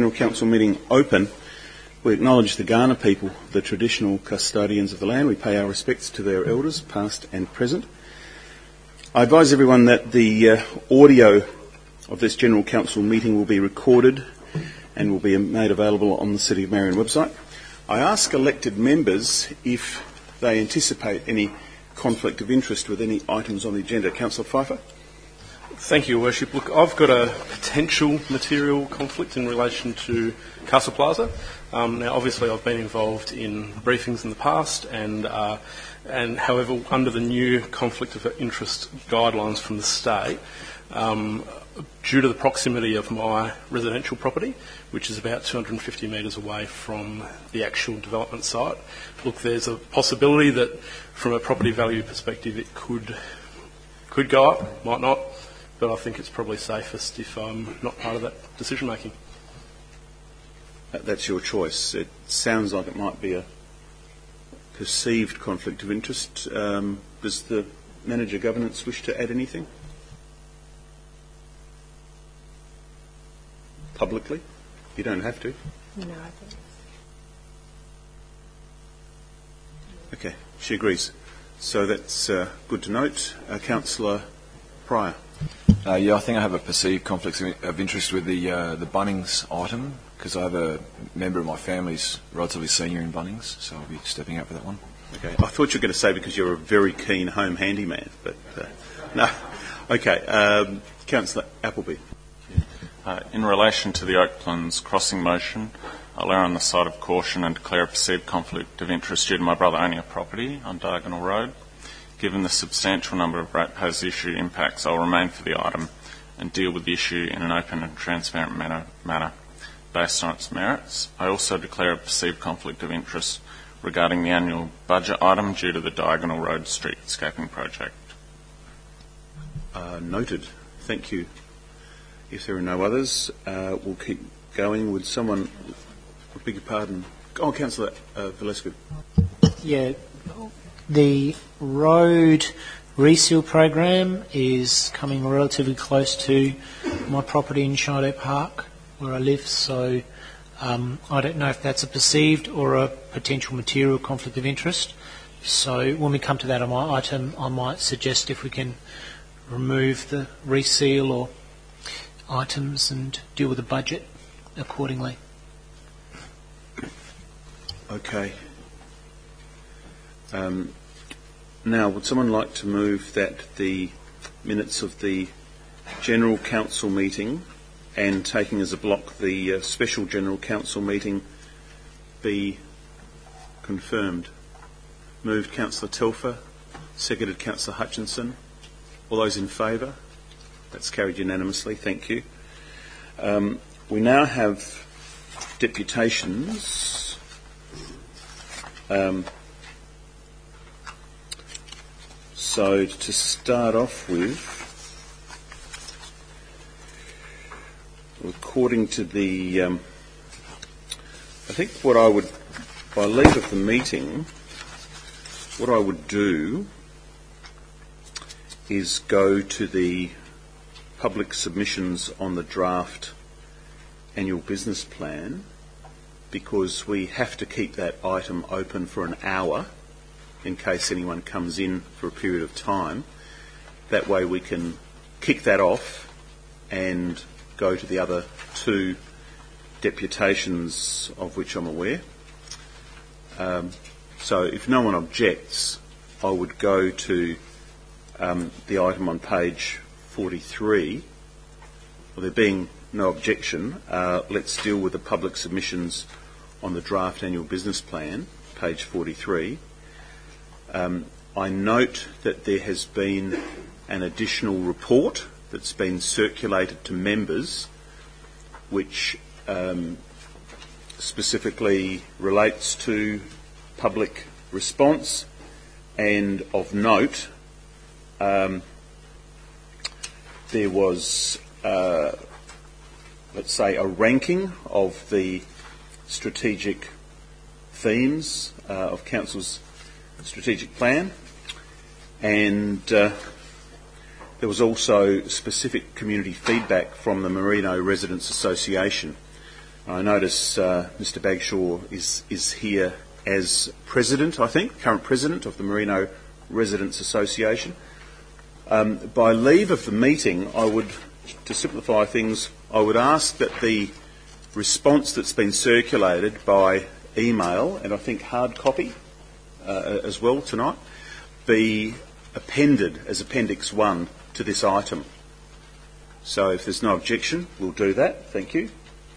General Council meeting open, we acknowledge the Kaurna people, the traditional custodians of the land. We pay our respects to their elders, past and present. I advise everyone that the audio of this General Council meeting will be recorded and will be made available on the City of Marion website. I ask elected members if they anticipate any conflict of interest with any items on the agenda. Councillor Pfeiffer. Thank you, Your Worship. Look, I've got a potential material conflict in relation to Castle Plaza. Now, obviously, I've been involved in briefings in the past, and however, under the new conflict of interest guidelines from the state, due to the proximity of my residential property, which is about 250 metres away from the actual development site, look, there's a possibility that, from a property value perspective, it could go up, might not. But I think it's probably safest if I'm not part of that decision making. That's your choice. It sounds like it might be a perceived conflict of interest. Does the Manager Governance wish to add anything? Publicly? You don't have to. No, I think. Okay, she agrees. So that's good to note. Councillor Pryor. Yeah, I think I have a perceived conflict of interest with the Bunnings item, because I have a member of my family's relatively senior in Bunnings, so I'll be stepping out for that one. Okay, I thought you were going to say because you're a very keen home handyman, but no. Okay, Councillor Appleby. In relation to the Oaklands crossing motion, I'll err on the side of caution and declare a perceived conflict of interest due to my brother owning a property on Diagonal Road. Given the substantial number of ratepayers the issue impacts, I'll remain for the item and deal with the issue in an open and transparent manner based on its merits. I also declare a perceived conflict of interest regarding the annual budget item due to the Diagonal Road streetscaping project. Noted. Thank you. If there are no others, we'll keep going. Would someone, beg your pardon? Oh, Councillor Valescu. Yeah. The road reseal program is coming relatively close to my property in Shido Park, where I live, so I don't know if that's a perceived or a potential material conflict of interest. So when we come to that on my item, I might suggest if we can remove the reseal or items and deal with the budget accordingly. Okay. Now, would someone like to move that the minutes of the General Council meeting and taking as a block the special General Council meeting be confirmed? Moved Councillor Telfer, seconded Councillor Hutchinson. All those in favour? That's carried unanimously. Thank you. We now have deputations. So to start off with, according to the, I think what I would, by leave of the meeting, what I would do is go to the public submissions on the draft annual business plan, because we have to keep that item open for an hour in case anyone comes in for a period of time. That way we can kick that off and go to the other two deputations of which I'm aware. So if no one objects, I would go to the item on page 43. Well, there being no objection, let's deal with the public submissions on the draft annual business plan, page 43. I note that there has been an additional report that's been circulated to members which specifically relates to public response, and of note there was let's say a ranking of the strategic themes of Council's strategic plan, and there was also specific community feedback from the Merino Residents Association. I notice Mr Bagshaw is here as president, I think, current president of the Merino Residents Association. By leave of the meeting, to simplify things, I would ask that the response that's been circulated by email, and I think hard copy as well tonight, be appended as Appendix 1 to this item. So if there's no objection, we'll do that. Thank you.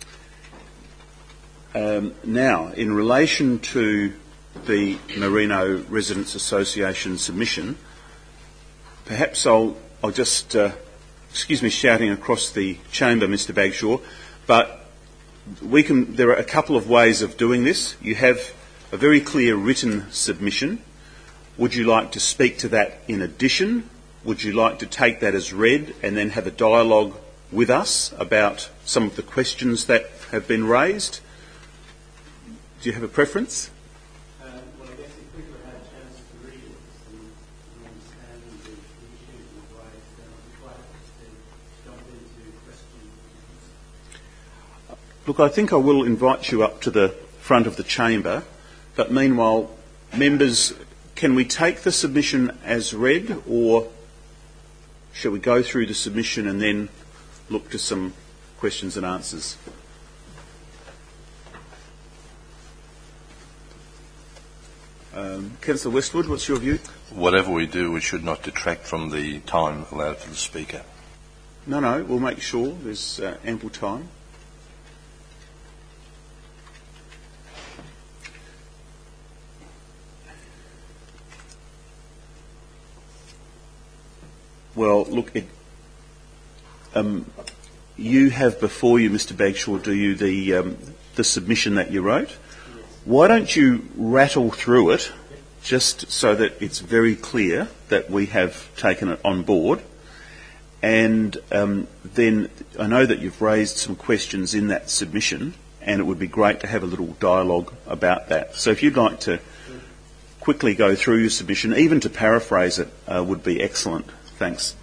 Now, in relation to the Merino Residents Association submission, perhaps I'll just, excuse me shouting across the chamber, Mr Bagshaw, but there are a couple of ways of doing this. You have a very clear written submission. Would you like to speak to that in addition? Would you like to take that as read and then have a dialogue with us about some of the questions that have been raised? Do you have a preference? Well, I guess if people have had a chance to read it and understand the issues and ways, then I'd be quite happy to jump into questions. Look, I think I will invite you up to the front of the chamber, but meanwhile, members, can we take the submission as read, or shall we go through the submission and then look to some questions and answers? Councillor Westwood, what's your view? Whatever we do, we should not detract from the time allowed for the speaker. No, we'll make sure there's ample time. Well, look, you have before you, Mr Bagshaw, do you, the submission that you wrote? Why don't you rattle through it, just so that it's very clear that we have taken it on board, and then I know that you've raised some questions in that submission, and it would be great to have a little dialogue about that. So if you'd like to quickly go through your submission, even to paraphrase it, would be excellent. Thanks.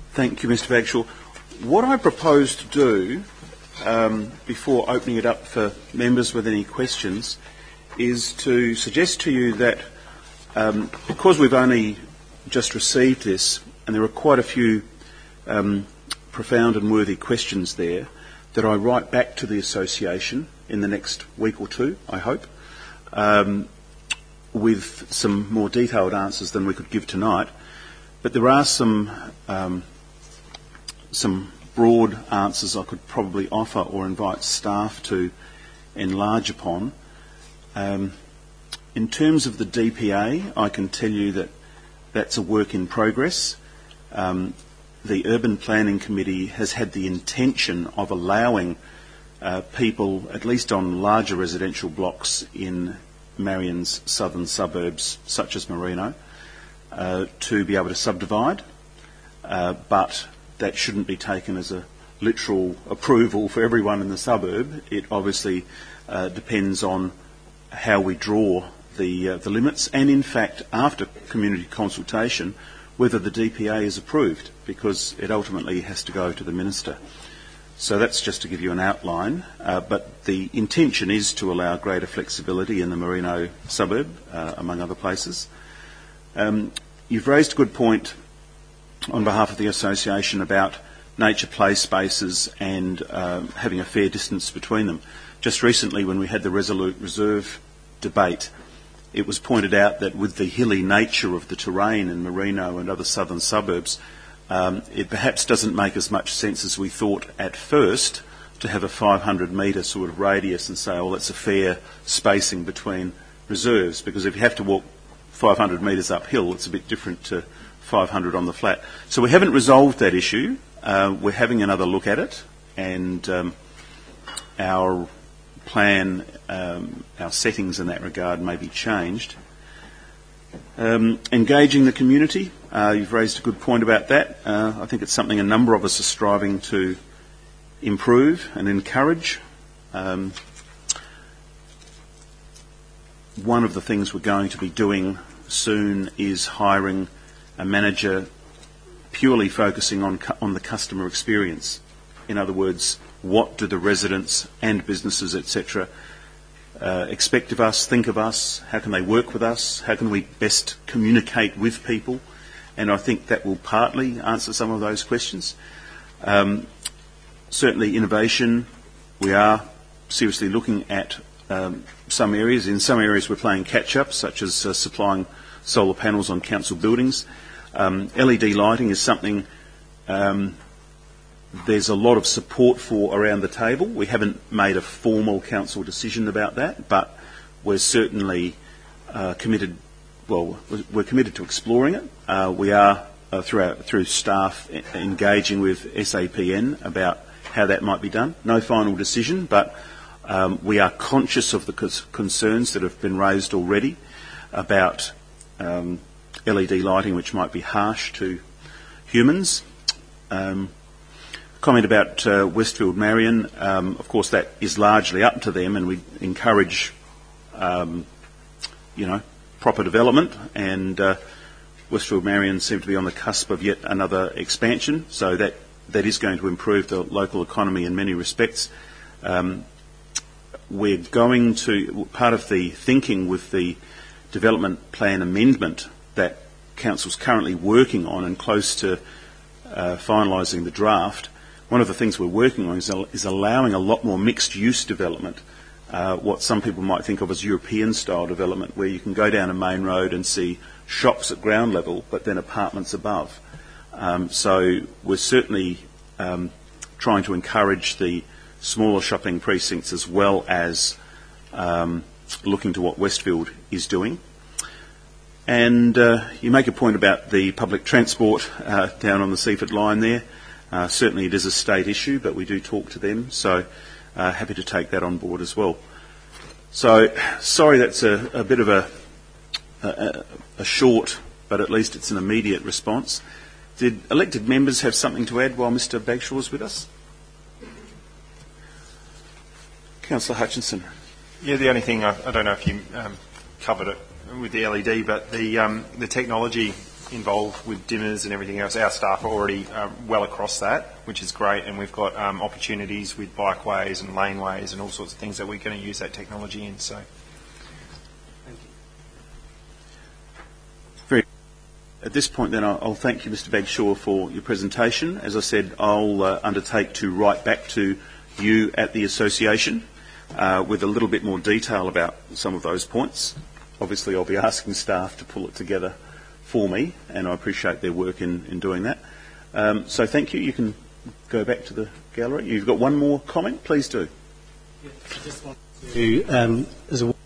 Thank you, Mr. Bagshaw. What I propose to do, before opening it up for members with any questions, is to suggest to you that because we've only just received this, and there are quite a few profound and worthy questions there, that I write back to the association in the next week or two, I hope, with some more detailed answers than we could give tonight. But there are some broad answers I could probably offer or invite staff to enlarge upon. In terms of the DPA, I can tell you that that's a work in progress. The Urban Planning Committee has had the intention of allowing people, at least on larger residential blocks in Marion's southern suburbs, such as Merino, to be able to subdivide, but that shouldn't be taken as a literal approval for everyone in the suburb. It obviously depends on how we draw the limits, and in fact, after community consultation, whether the DPA is approved, because it ultimately has to go to the Minister. So that's just to give you an outline, but the intention is to allow greater flexibility in the Merino suburb, among other places. You've raised a good point on behalf of the association about nature play spaces and having a fair distance between them. Just recently, when we had the Resolute Reserve debate, it was pointed out that with the hilly nature of the terrain in Merino and other southern suburbs, it perhaps doesn't make as much sense as we thought at first to have a 500 metre sort of radius and say, oh, that's a fair spacing between reserves, because if you have to walk 500 metres uphill, it's a bit different to 500 on the flat. So we haven't resolved that issue. We're having another look at it, and our plan, our settings in that regard may be changed. Engaging the community, you've raised a good point about that. I think it's something a number of us are striving to improve and encourage. One of the things we're going to be doing soon is hiring a manager purely focusing on the customer experience. In other words, what do the residents and businesses, etc., expect of us, think of us, how can they work with us, how can we best communicate with people, and I think that will partly answer some of those questions. Certainly innovation, we are seriously looking at some areas. In some areas we're playing catch-up, such as supplying solar panels on council buildings. LED lighting is something there's a lot of support for around the table. We haven't made a formal council decision about that, but we're certainly committed. Well, we're committed to exploring it. We are through staff engaging with SAPN about how that might be done. No final decision, but we are conscious of the concerns that have been raised already about LED lighting, which might be harsh to humans. Comment about Westfield Marion, of course that is largely up to them, and we encourage proper development, and Westfield Marion seem to be on the cusp of yet another expansion, so that is going to improve the local economy in many respects. We're going to, part of the thinking with the development plan amendment that Council's currently working on and close to finalising the draft, one of the things we're working on is allowing a lot more mixed-use development, what some people might think of as European-style development, where you can go down a main road and see shops at ground level, but then apartments above. So we're certainly trying to encourage the smaller shopping precincts as well as looking to what Westfield is doing. And you make a point about the public transport down on the Seaford line there. Certainly it is a state issue, but we do talk to them, so happy to take that on board as well. So, sorry that's a bit of a short, but at least it's an immediate response. Did elected members have something to add while Mr Bagshaw was with us? Councillor Hutchinson. Yeah, the only thing, I don't know if you covered it with the LED, but the technology involved with dimmers and everything else. Our staff are already well across that, which is great, and we've got opportunities with bikeways and laneways and all sorts of things that we're going to use that technology in. So, thank you. Very. At this point, then, I'll thank you, Mr. Bagshaw, for your presentation. As I said, I'll undertake to write back to you at the association with a little bit more detail about some of those points. Obviously, I'll be asking staff to pull it together for me, and I appreciate their work in doing that. So thank you. You can go back to the gallery. You've got one more comment? Please do. Yeah, I just want to, as a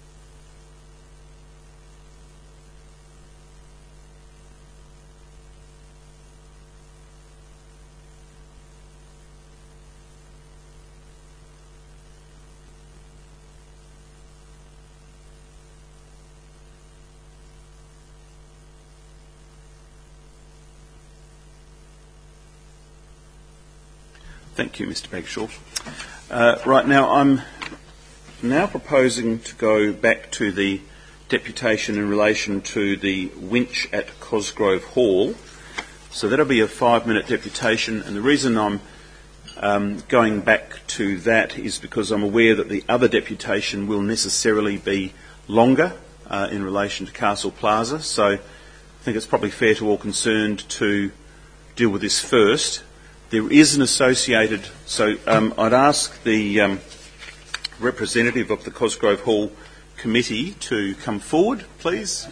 Thank you, Mr. Bagshaw. Right now, I'm now proposing to go back to the deputation in relation to the winch at Cosgrove Hall. So that'll be a 5-minute deputation, and the reason I'm going back to that is because I'm aware that the other deputation will necessarily be longer in relation to Castle Plaza. So I think it's probably fair to all concerned to deal with this first. There is an associated, so I'd ask the representative of the Cosgrove Hall Committee to come forward, please.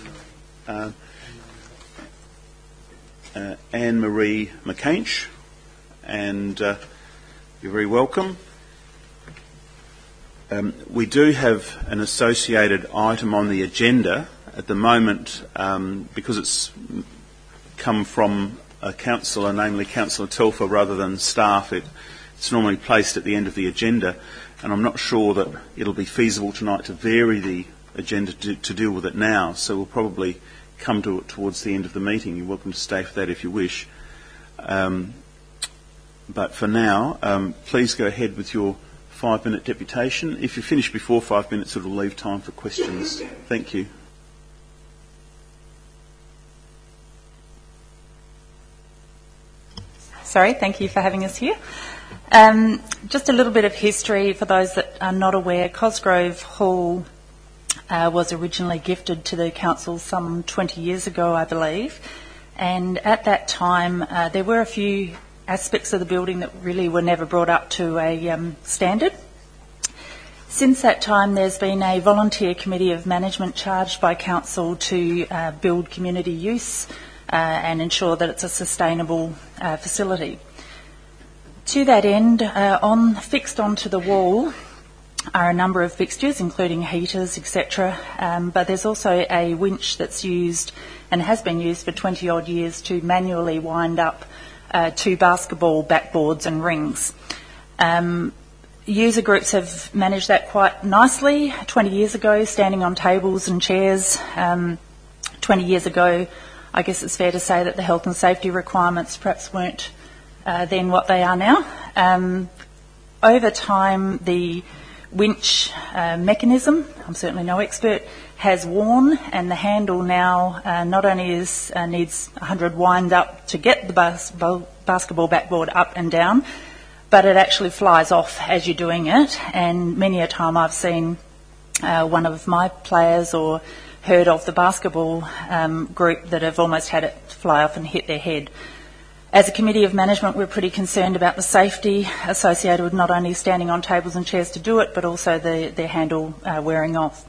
Anne-Marie McCainch, and you're very welcome. We do have an associated item on the agenda at the moment because it's come from a councillor, namely Councillor Telfer, rather than staff. It's normally placed at the end of the agenda, and I'm not sure that it'll be feasible tonight to vary the agenda to deal with it now, so we'll probably come to it towards the end of the meeting. You're welcome to stay for that if you wish. But for now, please go ahead with your 5-minute deputation. If you finish before 5 minutes, it'll leave time for questions. Thank you. Sorry, thank you for having us here. Just a little bit of history for those that are not aware. Cosgrove Hall was originally gifted to the council some 20 years ago, I believe, and at that time there were a few aspects of the building that really were never brought up to a standard. Since that time, there's been a volunteer committee of management charged by council to build community use and ensure that it's a sustainable facility. To that end, fixed onto the wall are a number of fixtures, including heaters, etc. But there's also a winch that's used and has been used for 20-odd years to manually wind up 2 basketball backboards and rings. User groups have managed that quite nicely. 20 years ago, standing on tables and chairs. 20 years ago, I guess it's fair to say that the health and safety requirements perhaps weren't then what they are now. Over time, the winch mechanism, I'm certainly no expert, has worn, and the handle now not only needs 100 wind up to get the basketball backboard up and down, but it actually flies off as you're doing it, and many a time I've seen one of my players or heard of the basketball group that have almost had it fly off and hit their head. As a committee of management, we're pretty concerned about the safety associated with not only standing on tables and chairs to do it, but also the handle wearing off.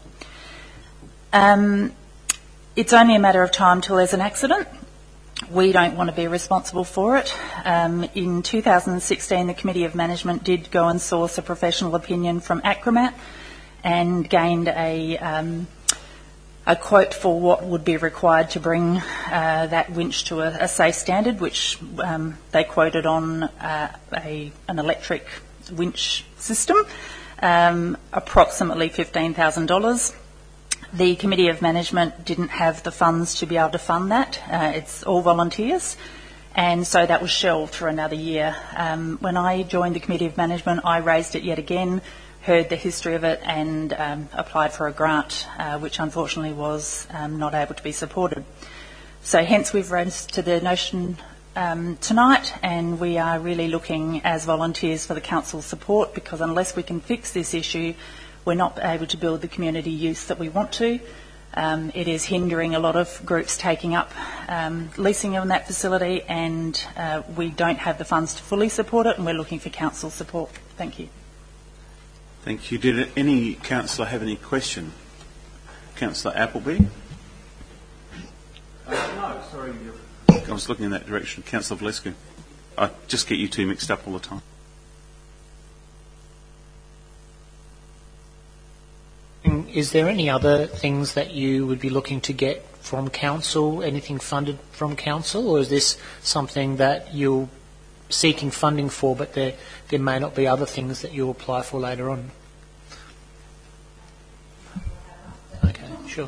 It's only a matter of time till there's an accident. We don't want to be responsible for it. In 2016, the Committee of Management did go and source a professional opinion from Acromat and gained a quote for what would be required to bring that winch to a safe standard, which they quoted on an electric winch system, approximately $15,000. The Committee of Management didn't have the funds to be able to fund that. It's all volunteers, and so that was shelved for another year. When I joined the Committee of Management, I raised it yet again, heard the history of it, and applied for a grant, which unfortunately was not able to be supported. So hence we've rose to the notion tonight, and we are really looking as volunteers for the council's support, because unless we can fix this issue, we're not able to build the community use that we want to. It is hindering a lot of groups taking up leasing on that facility, and we don't have the funds to fully support it, and we're looking for council support. Thank you. Thank you. Did any councillor have any question? Councillor Appleby? No, sorry. I was looking in that direction. Councillor Valescu. I just get you two mixed up all the time. Is there any other things that you would be looking to get from council, anything funded from council, or is this something that you're seeking funding for, but there may not be other things that you'll apply for later on? Okay, sure.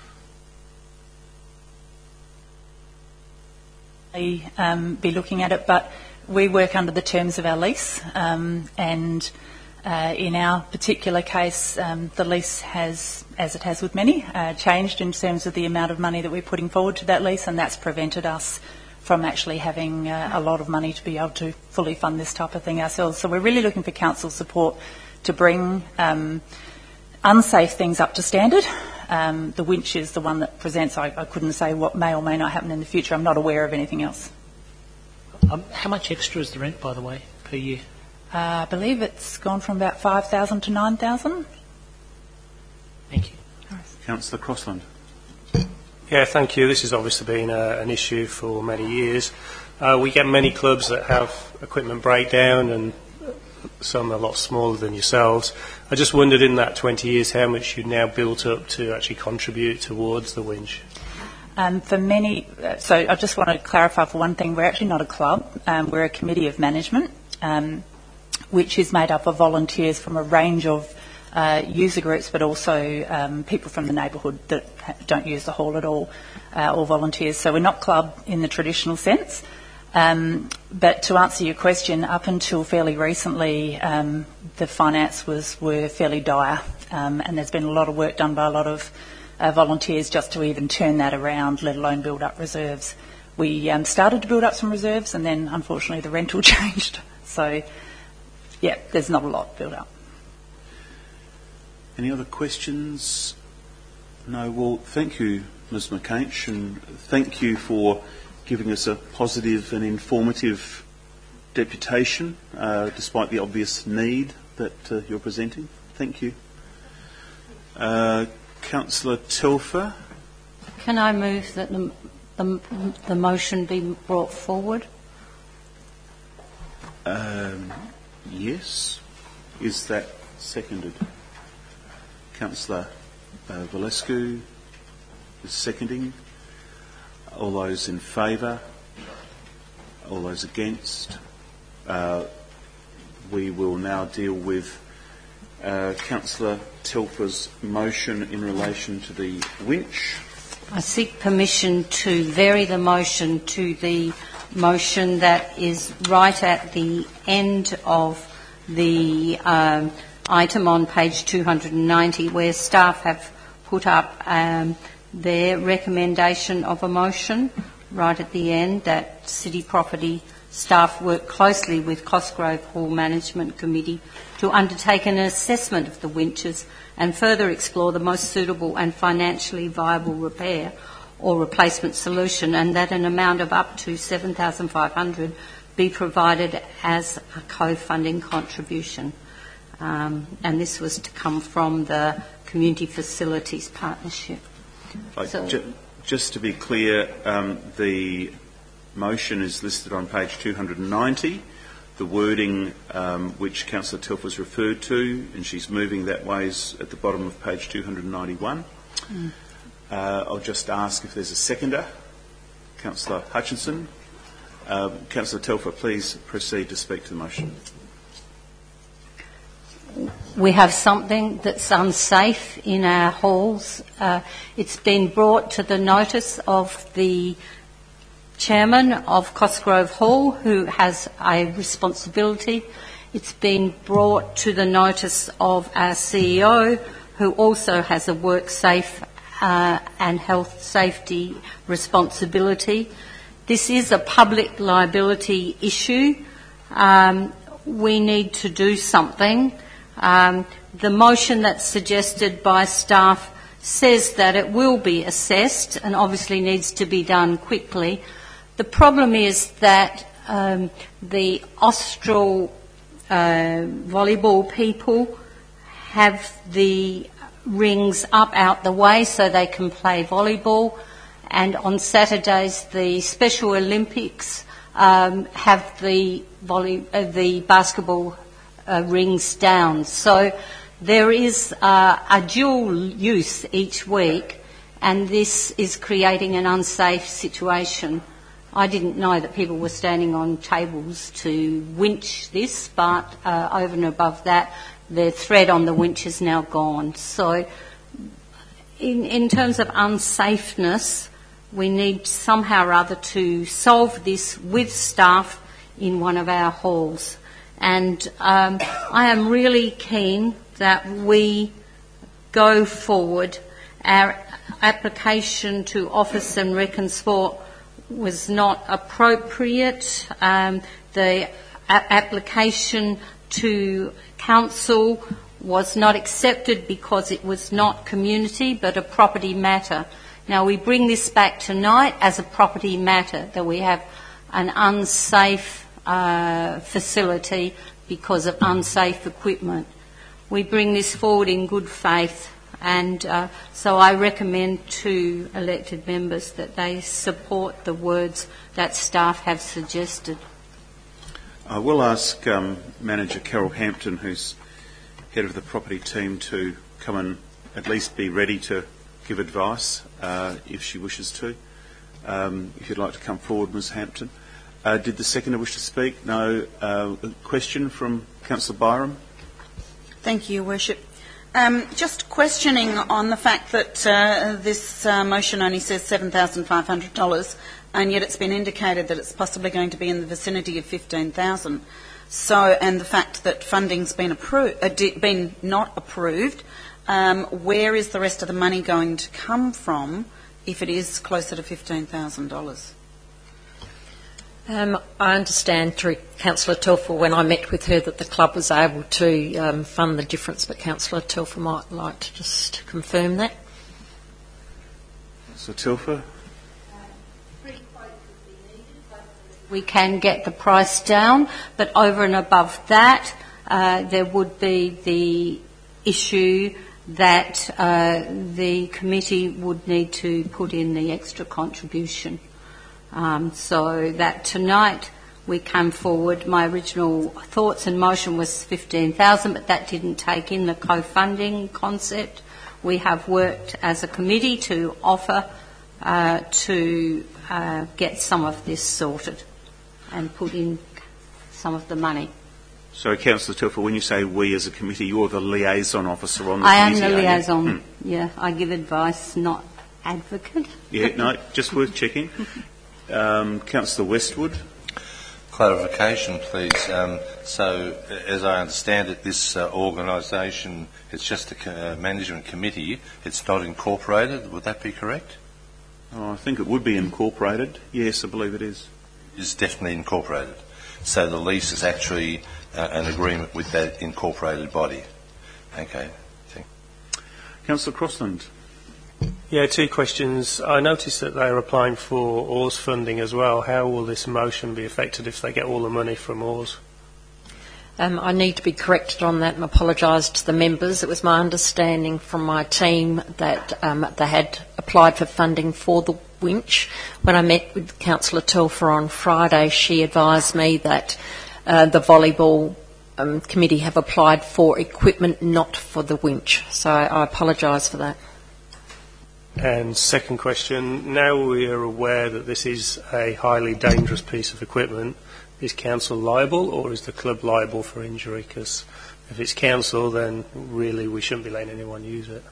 Be looking at it, but we work under the terms of our lease, and in our particular case, the lease has, as it has with many, changed in terms of the amount of money that we're putting forward to that lease, and that's prevented us from actually having a lot of money to be able to fully fund this type of thing ourselves. So we're really looking for council support to bring unsafe things up to standard. The winch is the one that presents. I couldn't say what may or may not happen in the future. I'm not aware of anything else. How much extra is the rent, by the way, per year? I believe it's gone from about 5,000 to 9,000. Thank you. Councillor Crossland. Yeah, thank you. This has obviously been an issue for many years. We get many clubs that have equipment breakdown, and some a lot smaller than yourselves. I just wondered, in that 20 years, how much you've now built up to actually contribute towards the winch? For many, so I just want to clarify for one thing, we're actually not a club. We're a committee of management, which is made up of volunteers from a range of user groups, but also people from the neighbourhood that don't use the hall at all, or volunteers. So we're not club in the traditional sense. But to answer your question, up until fairly recently, the finance were fairly dire, and there's been a lot of work done by a lot of volunteers just to even turn that around, let alone build up reserves. We started to build up some reserves, and then unfortunately the rental changed. So, yeah, there's not a lot built up. Any other questions? No. Well, thank you, Ms McCainch, and thank you for giving us a positive and informative deputation, despite the obvious need that you're presenting. Thank you. Councillor Telfer. Can I move that the motion be brought forward? Yes. Is that seconded? Councillor Valescu is seconding. All those in favour? All those against? We will now deal with Councillor Telfer's motion in relation to the winch. I seek permission to vary the motion to the motion that is right at the end of the item on page 290, where staff have put up their recommendation of a motion right at the end, that City Property staff work closely with Cosgrove Hall Management Committee to undertake an assessment of the winches and further explore the most suitable and financially viable repair or replacement solution, and that an amount of up to $7,500 be provided as a co-funding contribution. And this was to come from the Community Facilities Partnership. Just to be clear, the motion is listed on page 290. The wording which Councillor Telfer's referred to, and she's moving that way, is at the bottom of page 291. I'll just ask if there's a seconder. Councillor Hutchinson. Councillor Telfer, please proceed to speak to the motion. We have something that's unsafe in our halls. It's been brought to the notice of the chairman of Cosgrove Hall, who has a responsibility. It's been brought to the notice of our CEO, who also has a work safe and health safety responsibility. This is a public liability issue. We need to do something. The motion that's suggested by staff says that it will be assessed and obviously needs to be done quickly. The problem is that the Austral volleyball people have the rings up out the way so they can play volleyball, and on Saturdays the Special Olympics have the basketball rings down. So there is a dual use each week, and this is creating an unsafe situation. I didn't know that people were standing on tables to winch this, but over and above that, the thread on the winch is now gone. So in terms of unsafeness, we need somehow or other to solve this with staff in one of our halls. And I am really keen that we go forward. Our application to Office and Reconsort was not appropriate. The application to Council was not accepted because it was not community but a property matter. Now we bring this back tonight as a property matter, that we have an unsafe facility because of unsafe equipment. We bring this forward in good faith, and so I recommend to elected members that they support the words that staff have suggested. I will ask Manager Carol Hampton, who's head of the property team, to come and at least be ready to give advice if she wishes to. If you'd like to come forward, Ms Hampton. Did the seconder wish to speak? No. A question from Councillor Byram? Thank you, Your Worship. Just questioning on the fact that this motion only says $7,500, and yet it's been indicated that it's possibly going to be in the vicinity of $15,000. So, and the fact that funding's been been not approved, where is the rest of the money going to come from if it is closer to $15,000? I understand through Councillor Telfer when I met with her that the club was able to fund the difference, but Councillor Telfer might like to just confirm that. Councillor Telfer? We can get the price down, but over and above that, there would be the issue that the committee would need to put in the extra contribution. So that tonight we came forward. My original thoughts and motion was $15,000, but that didn't take in the co-funding concept. We have worked as a committee to offer to get some of this sorted and put in some of the money. So, Councillor Telfer, when you say we as a committee, you're the liaison officer on the I committee, am the liaison, yeah. I give advice, not advocate. Yeah, no, just worth checking. Councillor Westwood. Clarification, please. So, as I understand it, this organisation, it's just a management committee. It's not incorporated. Would that be correct? Oh, I think it would be incorporated. Yes, I believe it is. It's definitely incorporated. So the lease is actually an agreement with that incorporated body. Okay. Councillor Crossland. Yeah, two questions. I noticed that they're applying for Oars funding as well. How will this motion be affected if they get all the money from Oars? I need to be corrected on that and apologise to the members. It was my understanding from my team that they had applied for funding for the winch. When I met with Councillor Telfer on Friday, she advised me that the volleyball committee have applied for equipment, not for the winch. So I apologise for that. And second question, now we are aware that this is a highly dangerous piece of equipment, is council liable or is the club liable for injury? Because if it's council, then really we shouldn't be letting anyone use it.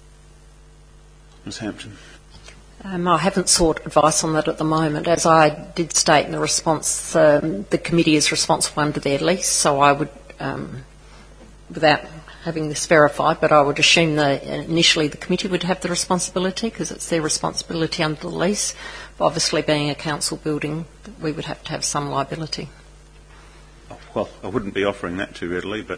Ms Hampton. I haven't sought advice on that at the moment. As I did state in the response, the committee is responsible under their lease, so I would, without having this verified, but I would assume that initially the committee would have the responsibility because it's their responsibility under the lease. But obviously, being a council building, we would have to have some liability. Well, I wouldn't be offering that too readily, but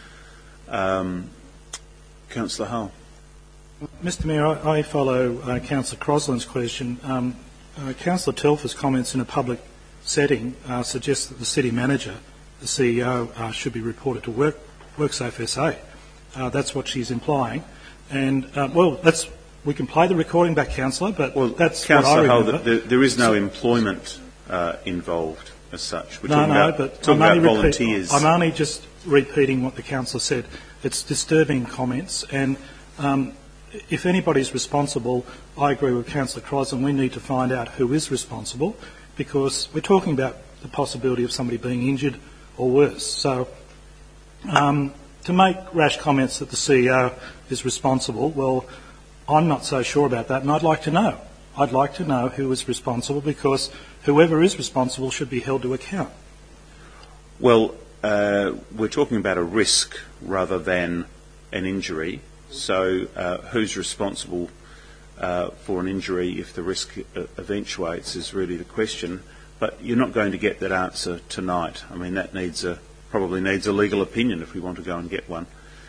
Councillor Hull. Mr Mayor, I follow Councillor Crosland's question. Councillor Telfer's comments in a public setting suggest that the city manager, the CEO, should be reported to WorkSafe SA. That's what she's implying. And, we can play the recording back, Councillor, but that's what I remember. Hull, there is no employment involved as such. We're talking about volunteers. I'm only just repeating what the councillor said. It's disturbing comments, and if anybody's responsible, I agree with Councillor Crosland, we need to find out who is responsible, because we're talking about the possibility of somebody being injured or worse. So to make rash comments that the CEO is responsible, well, I'm not so sure about that, and I'd like to know. I'd like to know who is responsible, because whoever is responsible should be held to account. Well, we're talking about a risk rather than an injury. So who's responsible for an injury if the risk eventuates is really the question. But you're not going to get that answer tonight. I mean, that probably needs a legal opinion if we want to go and get one.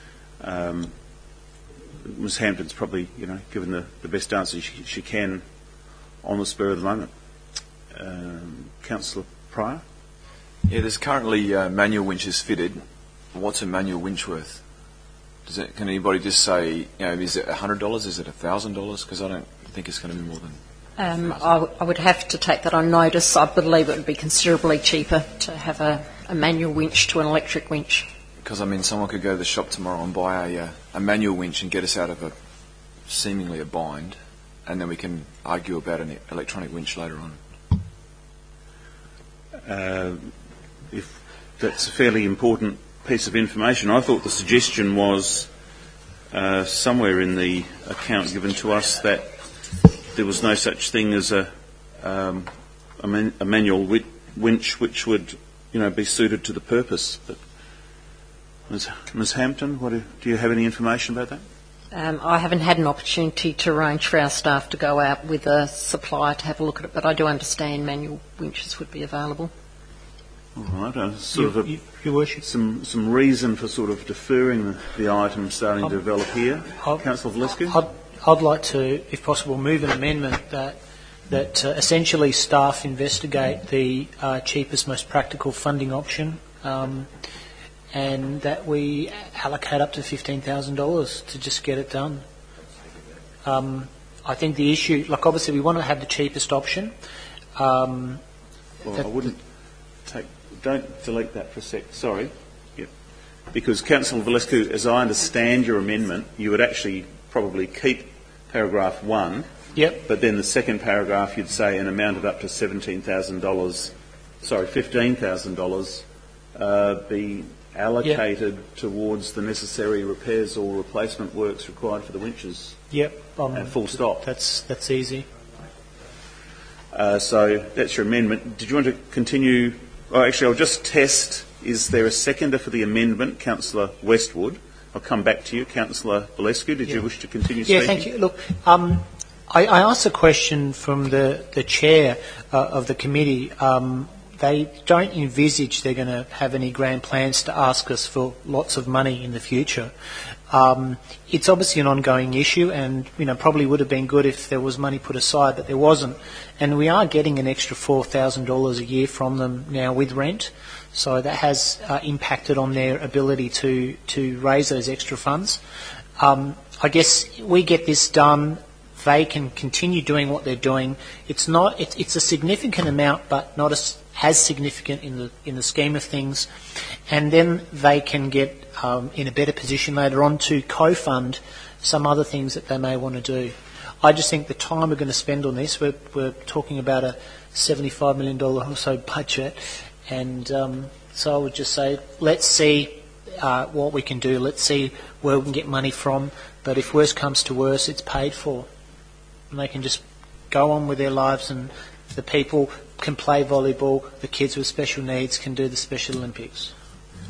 Ms Hampton's probably, given the best answer she can on the spur of the moment. Councillor Pryor? Yeah, there's currently manual winches fitted. What's a manual winch worth? Can anybody just say, is it $100? Is it $1,000? Because I don't think it's going to be more than... I would have to take that on notice. I believe it would be considerably cheaper to have a manual winch to an electric winch. Because, someone could go to the shop tomorrow and buy a manual winch and get us out of seemingly a bind, and then we can argue about an electronic winch later on. If that's a fairly important piece of information, I thought the suggestion was somewhere in the account given to us that there was no such thing as a manual winch which would, be suited to the purpose. But Ms Hampton, do you have any information about that? I haven't had an opportunity to arrange for our staff to go out with a supplier to have a look at it, but I do understand manual winches would be available. All right, Your Worship. Some reason for sort of deferring the item starting to develop here. Councillor Valescu? I'd like to, if possible, move an amendment that essentially staff investigate the cheapest, most practical funding option, and that we allocate up to $15,000 to just get it done. I think the issue, obviously we want to have the cheapest option. I wouldn't don't delete that for a sec, sorry. Yep. Because Councillor Valescu, as I understand your amendment, you would actually probably keep paragraph 1. Yep. But then the second paragraph you'd say an amount of up to $15,000 be allocated towards the necessary repairs or replacement works required for the winches. Yep. And full stop. That's easy. So that's your amendment. Did you want to continue? Actually, I'll just test. Is there a seconder for the amendment? Councillor Westwood. I'll come back to you. Councillor Valescu, did you wish to continue speaking? Yeah, thank you. Look, I asked a question from the chair of the committee. They don't envisage they're going to have any grand plans to ask us for lots of money in the future. It's obviously an ongoing issue, and probably would have been good if there was money put aside, but there wasn't. And we are getting an extra $4,000 a year from them now with rent, so that has impacted on their ability to raise those extra funds. I guess we get this done. They can continue doing what they're doing. It's a significant amount, but not as significant in the scheme of things. And then they can get in a better position later on to co-fund some other things that they may want to do. I just think the time we're going to spend on this, we're talking about a $75 million or so budget, and so I would just say let's see what we can do. Let's see where we can get money from. But if worse comes to worse, it's paid for. And they can just go on with their lives, and the people can play volleyball, the kids with special needs can do the Special Olympics.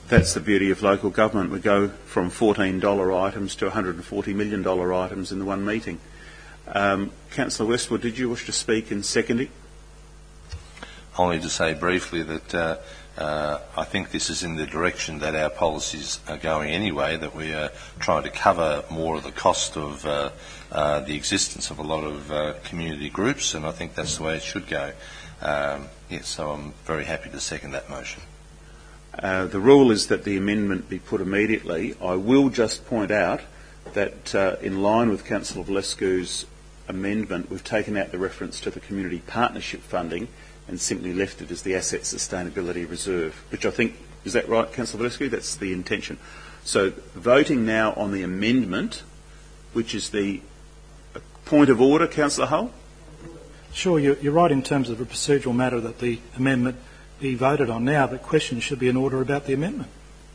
That's the beauty of local government. We go from $14 items to $140 million items in the one meeting. Councillor Westwood, did you wish to speak in seconding? Only to say briefly that I think this is in the direction that our policies are going anyway, that we are trying to cover more of the cost of the existence of a lot of community groups, and I think that's the way it should go. So I'm very happy to second that motion. The rule is that the amendment be put immediately. I will just point out that in line with Councillor Valescu's amendment, we've taken out the reference to the community partnership funding and simply left it as the Asset Sustainability Reserve, which I think, is that right, Councillor Valescu? That's the intention. So voting now on the amendment, which is the point of order, Councillor Hull? Sure, you're right in terms of a procedural matter that the amendment be voted on now, but questions should be in order about the amendment.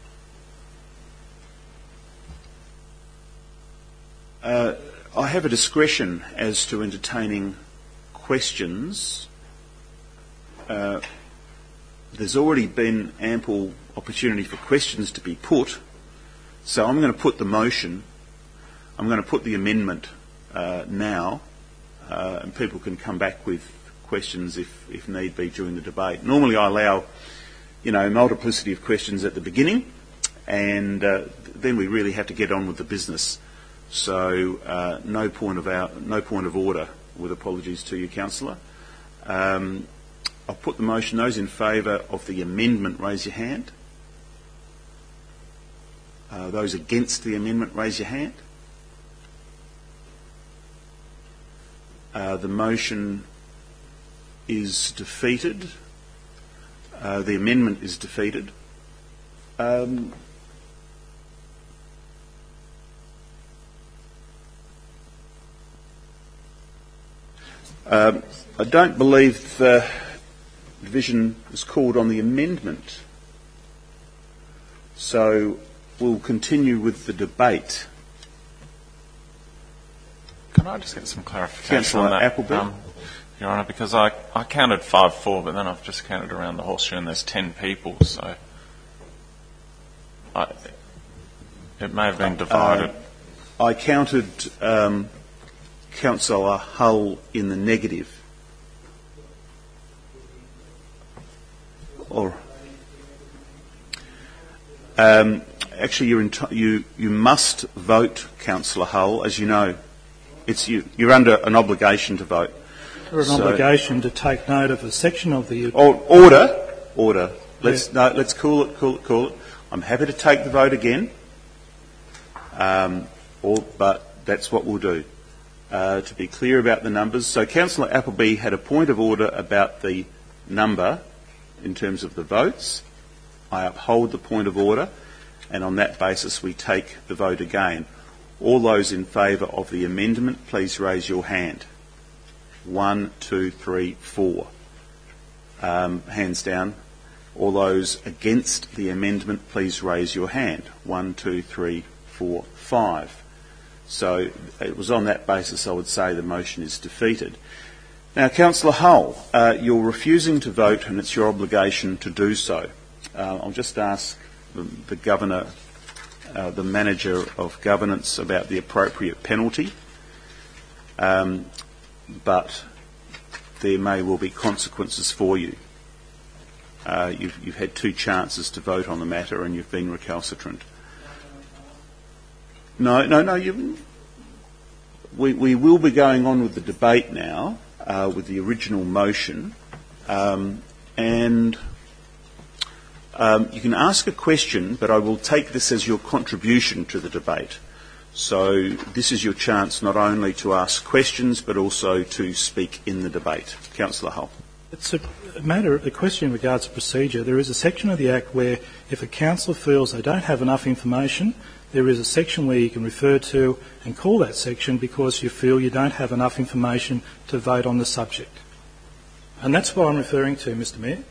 I have a discretion as to entertaining questions. There's already been ample opportunity for questions to be put, so I'm going to put the motion, I'm going to put the amendment now, and people can come back with questions if need be during the debate. Normally I allow, multiplicity of questions at the beginning, and then we really have to get on with the business. So no point of order, with apologies to you, Councillor. I'll put the motion. Those in favour of the amendment, raise your hand. Those against the amendment, raise your hand. The motion is defeated. The amendment is defeated. I don't believe the division was called on the amendment. So we'll continue with the debate. Can I just get some clarification Councillor on that, Appleby? Your Honour, because I counted 5-4, but then I've just counted around the horseshoe and there's 10 people, so it may have been divided. I counted Councillor Hull in the negative. Or actually, you must vote, Councillor Hull, as you know. You're under an obligation to vote. Or an obligation to take note of a section of the... Order. Let's cool it. I'm happy to take the vote again, but that's what we'll do. To be clear about the numbers, so Councillor Appleby had a point of order about the number in terms of the votes. I uphold the point of order, and on that basis we take the vote again. All those in favour of the amendment, please raise your hand. 1, 2, 3, 4. Hands down. All those against the amendment, please raise your hand. 1, 2, 3, 4, 5. So it was on that basis I would say the motion is defeated. Now, Councillor Hull, you're refusing to vote, and it's your obligation to do so. I'll just ask the Governor, the Manager of Governance, about the appropriate penalty. But there may well be consequences for you. You've had 2 chances to vote on the matter, and you've been recalcitrant. No. We will be going on with the debate now, with the original motion, and you can ask a question, but I will take this as your contribution to the debate. So this is your chance not only to ask questions, but also to speak in the debate. Councillor Hull. It's a question in regards to procedure. There is a section of the Act where if a councillor feels they don't have enough information, there is a section where you can refer to and call that section because you feel you don't have enough information to vote on the subject. And that's what I'm referring to, Mr. Mayor.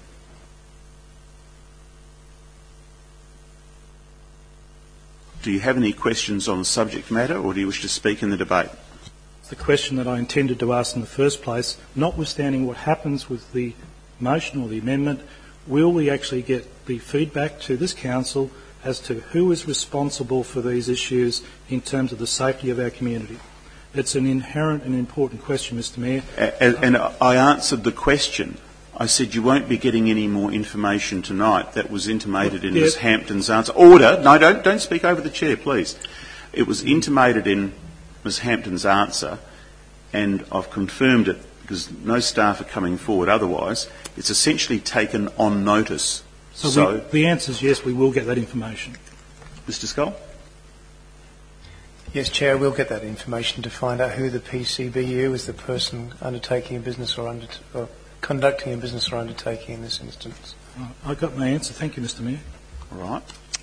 Do you have any questions on the subject matter, or do you wish to speak in the debate? It's the question that I intended to ask in the first place. Notwithstanding what happens with the motion or the amendment, will we actually get the feedback to this council as to who is responsible for these issues in terms of the safety of our community? It's an inherent and important question, Mr Mayor. And I answered the question. I said you won't be getting any more information tonight. That was intimated in Ms Hampton's answer. Order. No, don't speak over the chair, please. It was intimated in Ms Hampton's answer, and I've confirmed it because no staff are coming forward otherwise. It's essentially taken on notice. So the answer is yes, we will get that information. Mr Scull? Yes, Chair, we'll get that information to find out who the PCBU is, the person undertaking a business or conducting a business or undertaking in this instance. I got my answer. Thank you, Mr Mayor. All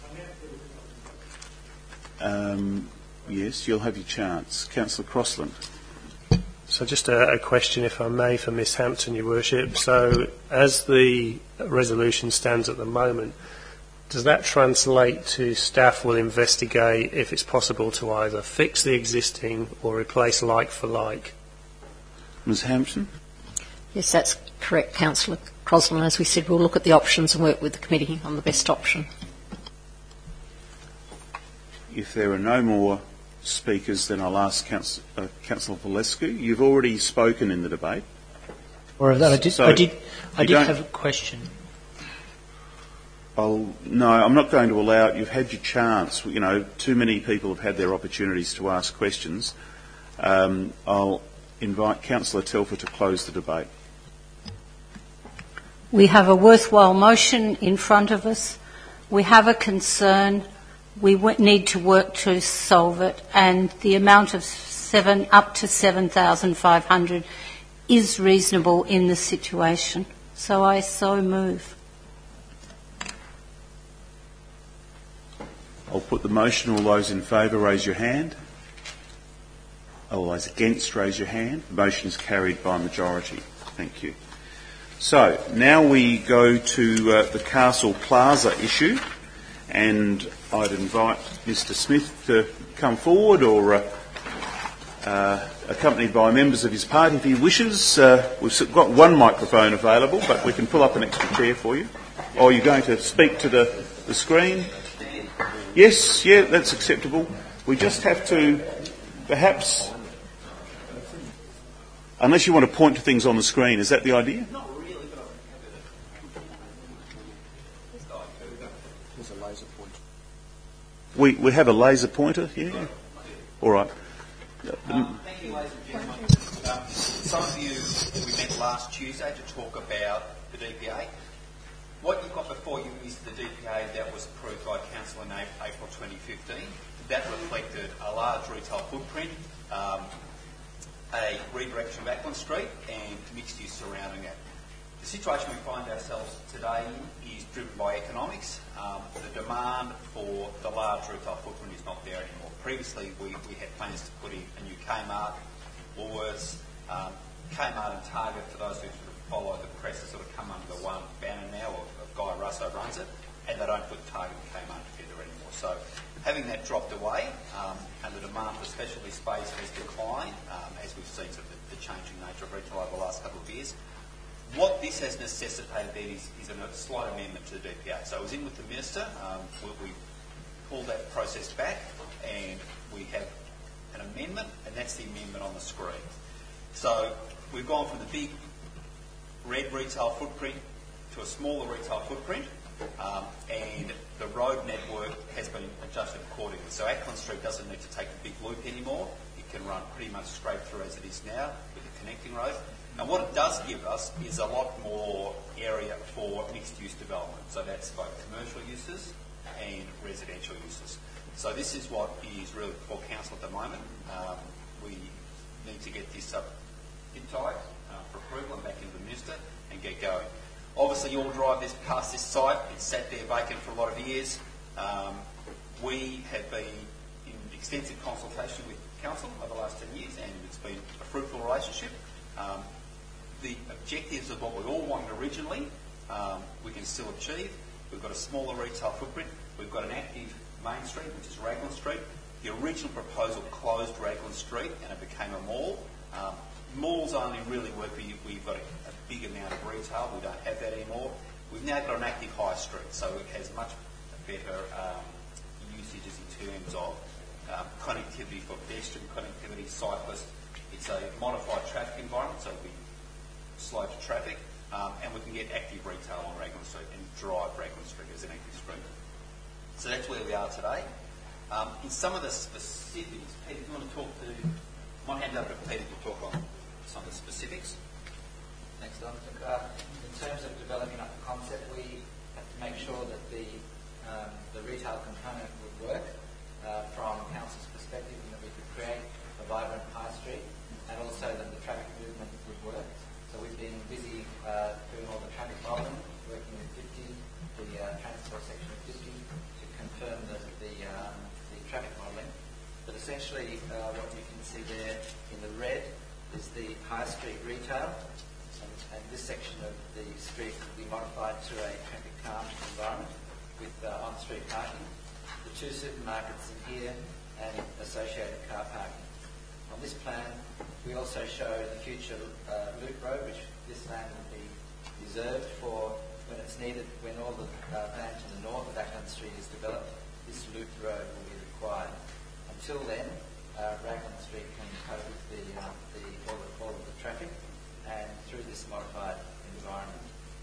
right. Yes, you'll have your chance. Councillor Crossland. So just a question, if I may, for Ms Hampton, Your Worship. So as the resolution stands at the moment, does that translate to staff will investigate if it's possible to either fix the existing or replace like for like? Ms Hampton? Yes, that's correct, Councillor Crosland. As we said, we'll look at the options and work with the committee on the best option. If there are no more speakers, then I'll ask Councillor Valescu. You've already spoken in the debate. Or I did have a question. No, I'm not going to allow it. You've had your chance. You know, too many people have had their opportunities to ask questions. I'll invite Councillor Telfer to close the debate. We have a worthwhile motion in front of us. We have a concern. We need to work to solve it, and the amount of up to $7,500 is reasonable in the situation. So I so move. I'll put the motion. All those in favour, raise your hand. All those against, raise your hand. The motion is carried by majority. Thank you. So now we go to the Castle Plaza issue, and I'd invite Mr Smith to come forward, or accompanied by members of his party if he wishes. We've got one microphone available, but we can pull up an extra chair for you. Or you're going to speak to the screen? Yes, yeah, that's acceptable. We just have to, perhaps, unless you want to point to things on the screen, is that the idea? Not really, but There's a laser pointer. We have a laser pointer, yeah. All right. Thank you, ladies and gentlemen. Some of you, we met last Tuesday to talk about the DPA. What you've got before you is the DPA that was approved by Council in April 2015. That reflected a large retail footprint, a redirection of Ackland Street and mixed use surrounding it. The situation we find ourselves today in is driven by economics. The demand for the large retail footprint is not there anymore. Previously we had plans to put in a new Kmart, Woolworths, Kmart and Target, for those who sort of follow the press, have sort of come under the one banner now of Guy Russo runs it, and they don't put Target and Kmart together anymore. So having that dropped away and the demand for specialty space has declined, as we've seen sort of the changing nature of retail over the last couple of years, what this has necessitated then is a slight amendment to the DPA. So I was in with the Minister, we pulled that process back, and we have an amendment, and that's the amendment on the screen. So we've gone from the big red retail footprint to a smaller retail footprint, and the road network has been adjusted accordingly. So Ackland Street doesn't need to take a big loop anymore. It can run pretty much straight through as it is now with the connecting road. And what it does give us is a lot more area for mixed-use development. So that's both commercial uses and residential uses. So this is what is really before Council at the moment. We need to get this up in tight for approval and back into the Minister and get going. Obviously, you all drive past this site. It's sat there vacant for a lot of years. We have been in extensive consultation with Council over the last 10 years, and it's been a fruitful relationship. The objectives of what we all wanted originally, we can still achieve. We've got a smaller retail footprint. We've got an active main street, which is Raglan Street. The original proposal closed Raglan Street and it became a mall. Malls only really work where you've got a big amount of retail. We don't have that anymore. We've now got an active high street, so it has much better usages in terms of connectivity for pedestrian, connectivity, cyclists. It's a modified traffic environment, so it'll be slow to traffic, and we can get active retail on Raglan Street and drive Raglan Street as an active street. So that's where we are today. In some of the specifics, Peter, do you want to talk to... I might hand over to Peter to talk on some of the specifics. Thanks, Don. In terms of developing up the concept, we have to make sure that the retail component would work from council's perspective, and that we could create a vibrant high street, and also that the traffic movement would work. So we've been busy doing all the traffic modelling, working with 50, the transport section of 50, to confirm the traffic modelling. But essentially, what you can see there in the red is the high street retail, and this section of the street will be modified to a traffic calm environment with on-street parking, the two supermarkets in here, and associated car parking. On this plan, we also show the future loop road, which this land will be reserved for when it's needed, when all the land to the north of Ackland Street is developed. This loop road will be required. Until then, Raglan Street can cope with all of the traffic, and through this modified environment.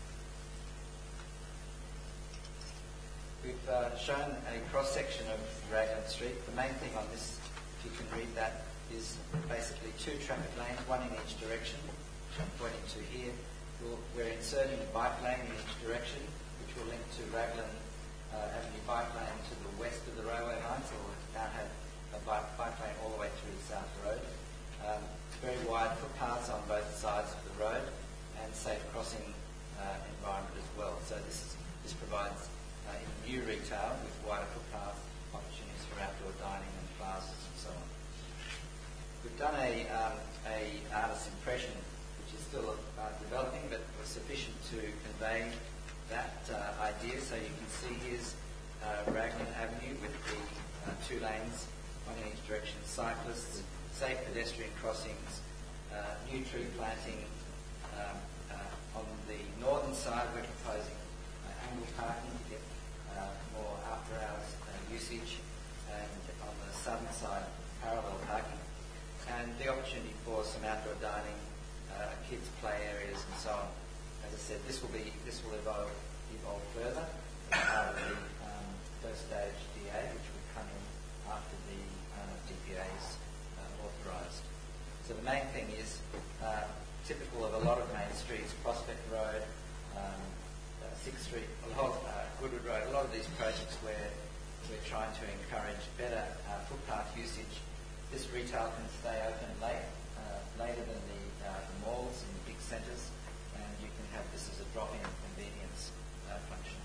We've shown a cross-section of Raglan Street. The main thing on this, if you can read that, is basically two traffic lanes, one in each direction, which I'm pointing to here. We're inserting a bike lane in each direction, which will link to Raglan Avenue bike lane to the west of the railway line, so we'll now have a bike lane all the way through the South Road. Very wide footpaths on both sides of the road, and safe crossing environment as well. So this provides new retail with wider footpath opportunities for outdoor dining and plazas and so on. We've done a artist's impression, which is still developing, but was sufficient to convey that idea. So you can see here's Raglan Avenue with the two lanes, one in each direction, cyclists, safe pedestrian crossings, new tree planting. On the northern side, we're proposing angle parking to get more after-hours usage, and on the southern side, parallel parking, and the opportunity for some outdoor dining, kids' play areas, and so on. As I said, this will evolve further as part of the first stage DA, which will come in after the DPA is authorised. So the main thing is typical of a lot of main streets, Prospect Road, 6th Street, Goodwood Road, a lot of these projects where we're trying to encourage better footpath usage. This retail can stay open later than the malls in the big centres, and you can have this as a drop-in convenience function.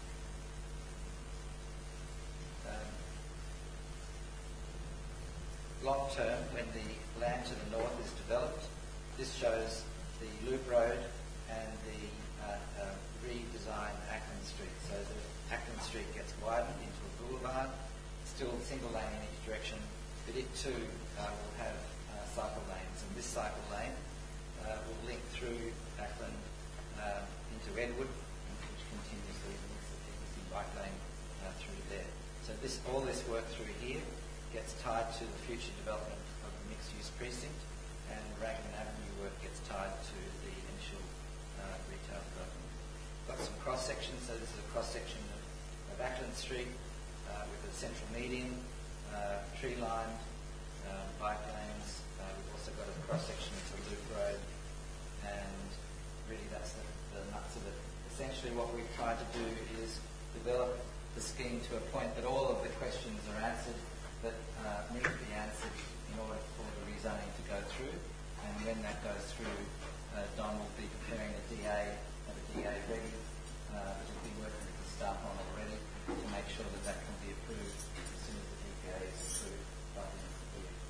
Long term, when the land to the north is developed, this shows the loop road and the redesigned Ackland Street. So the Ackland Street gets widened into a boulevard, still single lane in each direction, but it too will have cycle lanes. And this cycle lane will link through Ackland into Edward, which continuously links the existing bike lane through there. So all this work through here gets tied to the future development of the mixed-use precinct, and Raglan Avenue work gets tied to the initial retail development. Got some cross-sections, so this is a cross-section of Ackland Street with a central median, tree-lined, bike lanes. We've also got a cross-section of the Loop Road, and really that's the nuts of it. Essentially what we've tried to do is develop the scheme to a point that all of the questions are answered that need to be answered in order for the rezoning to go through. And when that goes through, Don will be preparing a DA ready, which will be working with the staff on already to make sure that that can be approved as soon as the DPA is approved by the end of the year.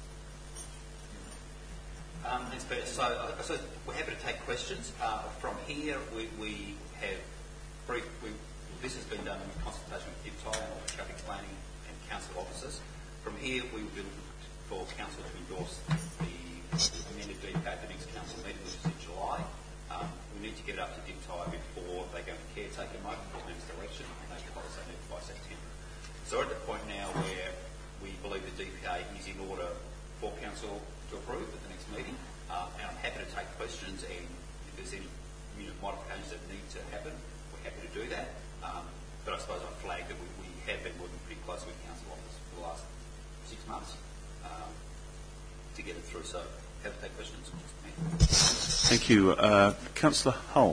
Thanks, Peter. So we're happy to take questions. From here, we have this has been done in consultation with DIPTI and all the traffic planning and council officers. From here, we will be looking for council to endorse the amended DPA at the next council meeting, which is in July. We need to get it up to DIPTI before they go into caretaker might put in its election and they told us they need by September. So we're at the point now where we believe the DPA is in order for council to approve at the next meeting. And I'm happy to take questions, and if there's any modifications that need to happen, we're happy to do that. But I suppose I flagged that we have been working pretty closely with council office for the last 6 months to get it through. So happy to take questions. Thank you. Councillor Hull.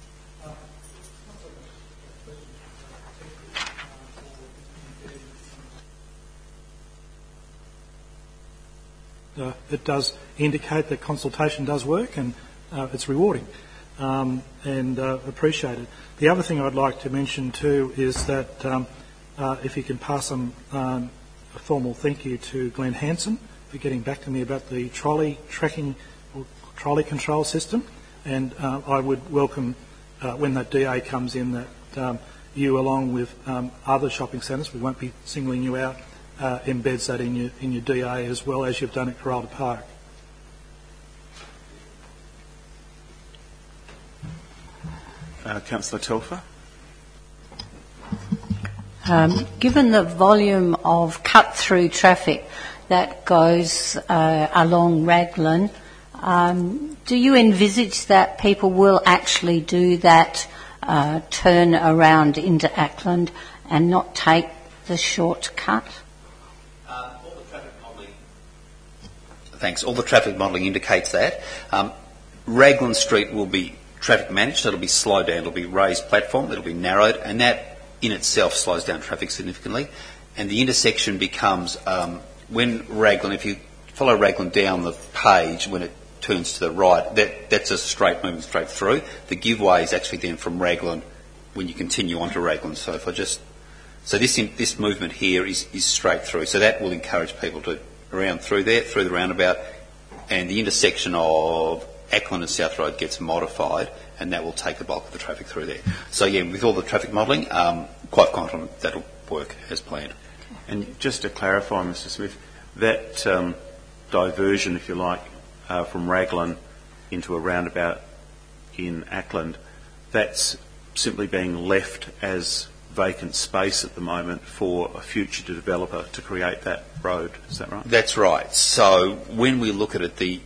It does indicate that consultation does work, and it's rewarding and appreciated. The other thing I'd like to mention too is that if you can pass on a formal thank you to Glenn Hanson for getting back to me about the trolley tracking or trolley control system, and I would welcome when that DA comes in that you, along with other shopping centres, we won't be singling you out, embeds that in your DA as well as you've done at Coralda Park. Councillor Telfer. Given the volume of cut-through traffic that goes along Raglan, do you envisage that people will actually do that turn around into Ackland and not take the shortcut? All the traffic modelling indicates that. Raglan Street will be traffic managed, so it'll be slowed down, it'll be raised platform, it'll be narrowed, and that in itself slows down traffic significantly. And the intersection becomes, when Raglan, if you follow Raglan down the page, when it turns to the right, that's a straight moving straight through. The giveaway is actually then from Raglan when you continue onto Raglan. So this movement here is straight through. So that will encourage people to around through there, through the roundabout, and the intersection of Ackland and South Road gets modified, and that will take the bulk of the traffic through there. So yeah, with all the traffic modelling, quite confident that'll work as planned. And just to clarify, Mr. Smith, that diversion, if you like, from Raglan into a roundabout in Ackland, that's simply being left as vacant space at the moment for a future developer to create that road. Is that right? That's right. So when we look at it,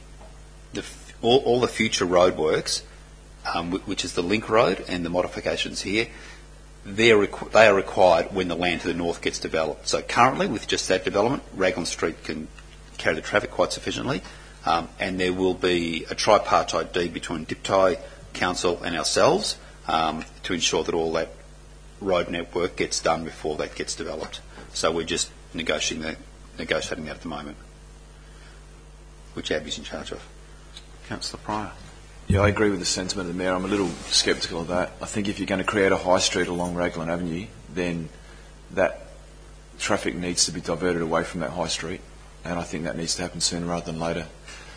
all the future roadworks, which is the link road and the modifications here, they are required when the land to the north gets developed. So currently, with just that development, Raglan Street can carry the traffic quite sufficiently, and there will be a tripartite deed between DIPTI, Council and ourselves to ensure that all that road network gets done before that gets developed. So we're just negotiating that at the moment, which Abby's in charge of. Councillor Pryor. Yeah, I agree with the sentiment of the Mayor. I'm a little sceptical of that. I think if you're going to create a high street along Raglan Avenue, then that traffic needs to be diverted away from that high street, and I think that needs to happen sooner rather than later.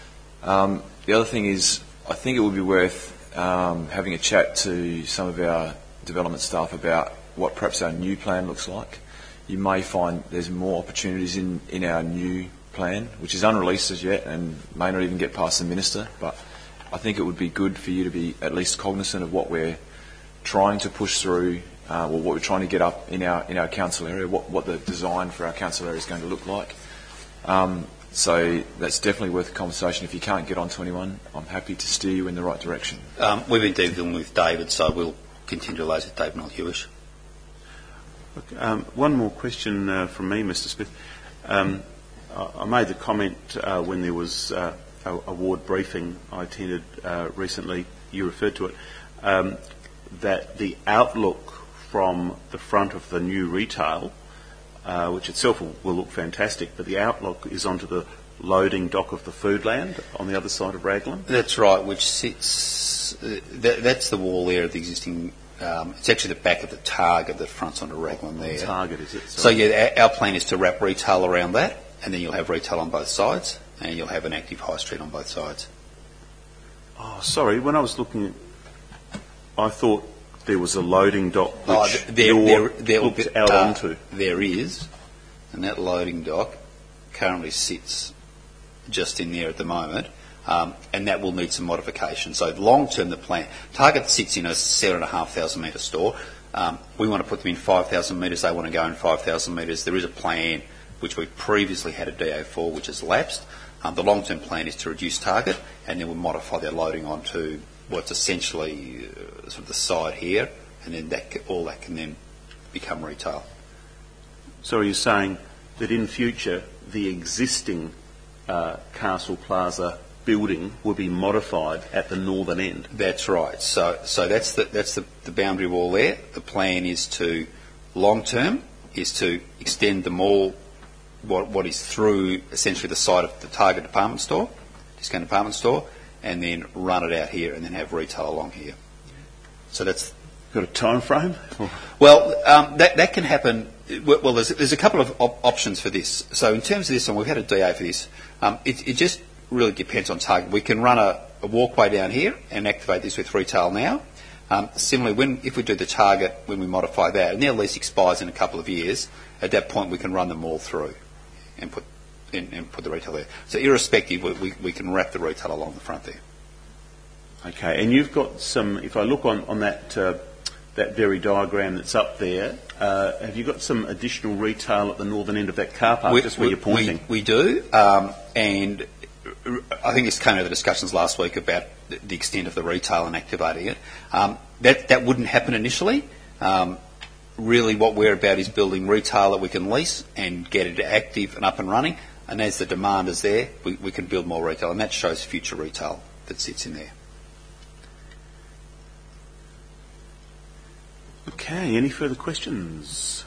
The other thing is, I think it would be worth having a chat to some of our development staff about what perhaps our new plan looks like. You may find there's more opportunities in our new plan, which is unreleased as yet and may not even get past the Minister, but I think it would be good for you to be at least cognizant of what we're trying to push through, or what we're trying to get up in our council area, what the design for our council area is going to look like. So that's definitely worth a conversation. If you can't get onto anyone, I'm happy to steer you in the right direction. We've been dealing with David, so we'll continue to liaise with David Nall-Hewish. One more question from me, Mr. Smith. I made the comment when there was a ward briefing I attended recently, you referred to it, that the outlook from the front of the new retail, which itself will look fantastic, but the outlook is onto the loading dock of the Foodland on the other side of Raglan? That's right, which sits, that's the wall there of the existing, it's actually the back of the Target that fronts onto Raglan there. Target, is it? So yeah, our plan is to wrap retail around that, and then you'll have retail on both sides, and you'll have an active high street on both sides. Oh, sorry, when I was looking, I thought there was a loading dock which you're looked out onto. There is, and that loading dock currently sits just in there at the moment. and that will need some modification. So long term, the plan target sits in a 7,500 metre store. We want to put them in 5,000 metres. They want to go in 5,000 metres. There is a plan which we previously had a DA for, which has lapsed. The long term plan is to reduce target, and then we'll modify their loading onto what's essentially sort of the side here, and then all that can then become retail. So are you saying that in future the existing Castle Plaza building will be modified at the northern end? That's right. So that's the boundary wall there. The plan is to, long term, is to extend the mall, what is through essentially the side of the Target department store, discount department store, and then run it out here and then have retail along here. So that's... Got a time frame? Well, that can happen. Well, there's a couple of options for this. So in terms of this, and we've had a DA for this, it just really depends on target. We can run a walkway down here and activate this with retail now. Similarly, if we do the target, when we modify that, and their lease expires in a couple of years, at that point we can run them all through and put the retail there. So irrespective, we can wrap the retail along the front there. Okay, and you've got some, if I look on that very diagram that's up there, have you got some additional retail at the northern end of that car park, just where you're pointing? We do, and I think this came out of the discussions last week about the extent of the retail and activating it. That wouldn't happen initially. Really what we're about is building retail that we can lease and get it active and up and running, and as the demand is there, we can build more retail, and that shows future retail that sits in there. Okay, any further questions?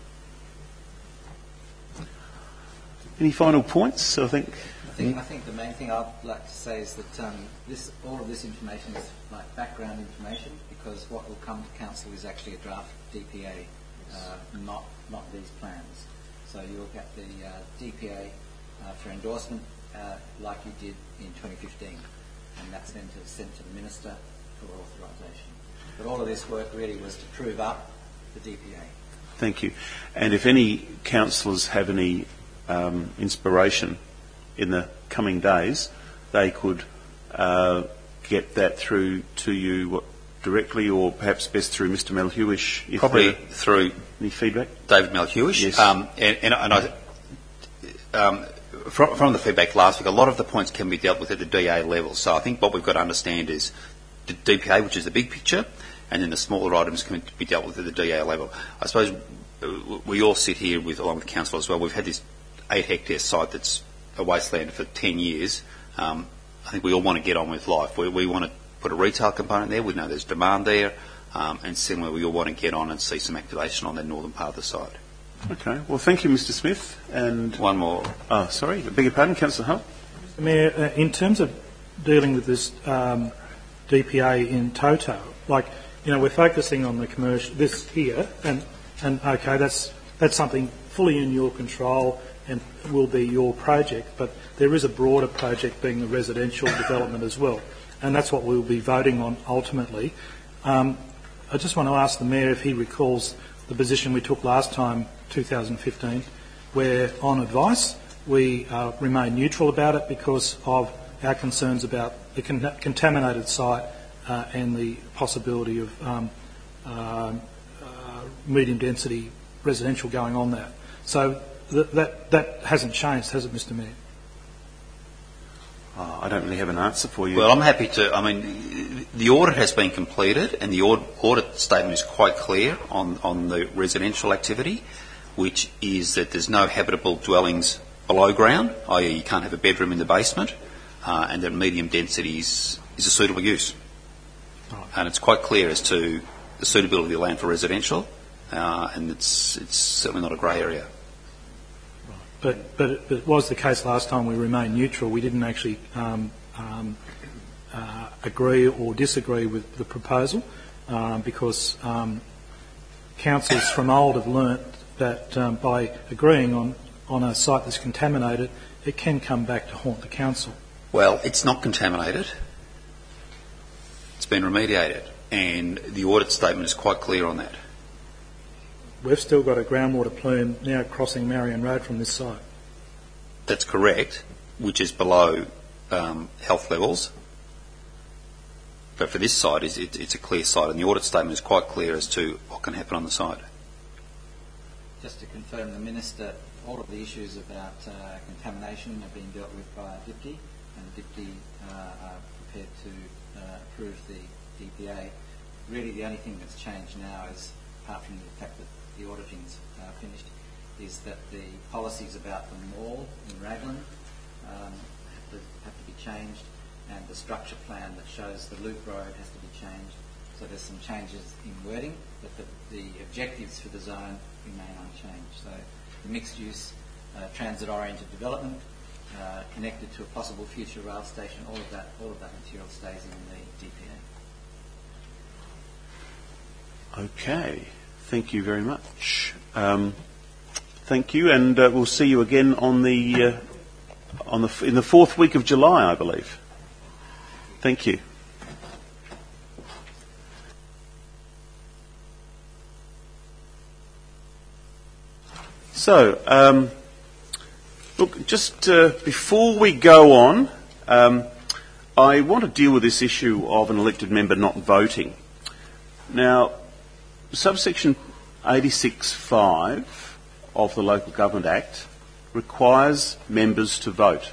Any final points? I think the main thing I'd like to say is that all of this information is like background information, because what will come to council is actually a draft DPA, not these plans. So you'll get the DPA for endorsement like you did in 2015, and that's then sent to the Minister for authorisation. But all of this work really was to prove up the DPA. Thank you. And if any councillors have any inspiration in the coming days, they could get that through to you directly, or perhaps best through Mr Melhuish. Probably through any feedback. David Melhuish. Yes. From the feedback last week, a lot of the points can be dealt with at the DA level. So I think what we've got to understand is the DPA, which is the big picture, and then the smaller items can be dealt with at the DA level. I suppose we all sit here along with council as well. We've had this 8-hectare site that's a wasteland for 10 years. I think we all want to get on with life. We want to put a retail component there. We know there's demand there. And similarly, we all want to get on and see some activation on the northern part of the site. Okay. Well, thank you, Mr Smith. And one more. Oh, sorry. I beg your pardon, Councillor Hull. Mr Mayor, in terms of dealing with this DPA in toto, we're focusing on the commercial, this here, and okay, that's something fully in your control and will be your project, but there is a broader project being the residential development as well, and that's what we'll be voting on ultimately. I just want to ask the Mayor if he recalls the position we took last time, 2015, where on advice we remained neutral about it because of our concerns about the contaminated site and the possibility of medium density residential going on that. So that hasn't changed, has it, Mr Mayor? I don't really have an answer for you. Well, I'm happy to. I mean, the audit has been completed, and the audit statement is quite clear on the residential activity, which is that there's no habitable dwellings below ground, i.e. you can't have a bedroom in the basement, and that medium density is a suitable use. And it's quite clear as to the suitability of the land for residential, and it's certainly not a grey area. But it was the case last time we remained neutral. We didn't actually agree or disagree with the proposal because councils from old have learnt that by agreeing on a site that's contaminated, it can come back to haunt the council. Well, it's not contaminated. It's been remediated, and the audit statement is quite clear on that. We've still got a groundwater plume now crossing Marion Road from this site. That's correct, which is below health levels. But for this site, it's a clear site, and the audit statement is quite clear as to what can happen on the site. Just to confirm, the Minister, all of the issues about contamination have been dealt with by DPTI, and DPTI are prepared to approve the DPA. Really, the only thing that's changed now is, apart from the fact that the auditing's finished, is that the policies about the mall in Raglan have to be changed, and the structure plan that shows the loop road has to be changed. So there's some changes in wording, but the objectives for the zone remain unchanged. So the mixed-use, transit-oriented development, connected to a possible future rail station, all of that material stays in the DPA. Okay, thank you very much. Thank you, and we'll see you again in the fourth week of July, I believe. Thank you. So, look, just before we go on, I want to deal with this issue of an elected member not voting. Now, subsection 86(5) of the Local Government Act requires members to vote,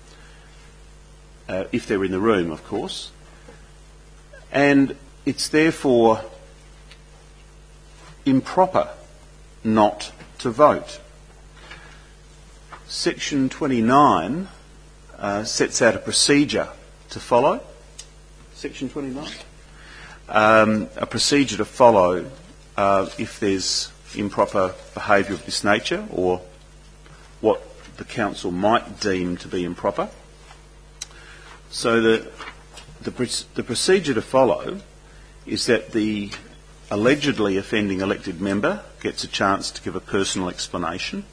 if they're in the room, of course, and it's therefore improper not to vote. Section 29 sets out a procedure to follow. Section 29? A procedure to follow if there's improper behaviour of this nature, or what the council might deem to be improper. So the procedure to follow is that the allegedly offending elected member gets a chance to give a personal explanation.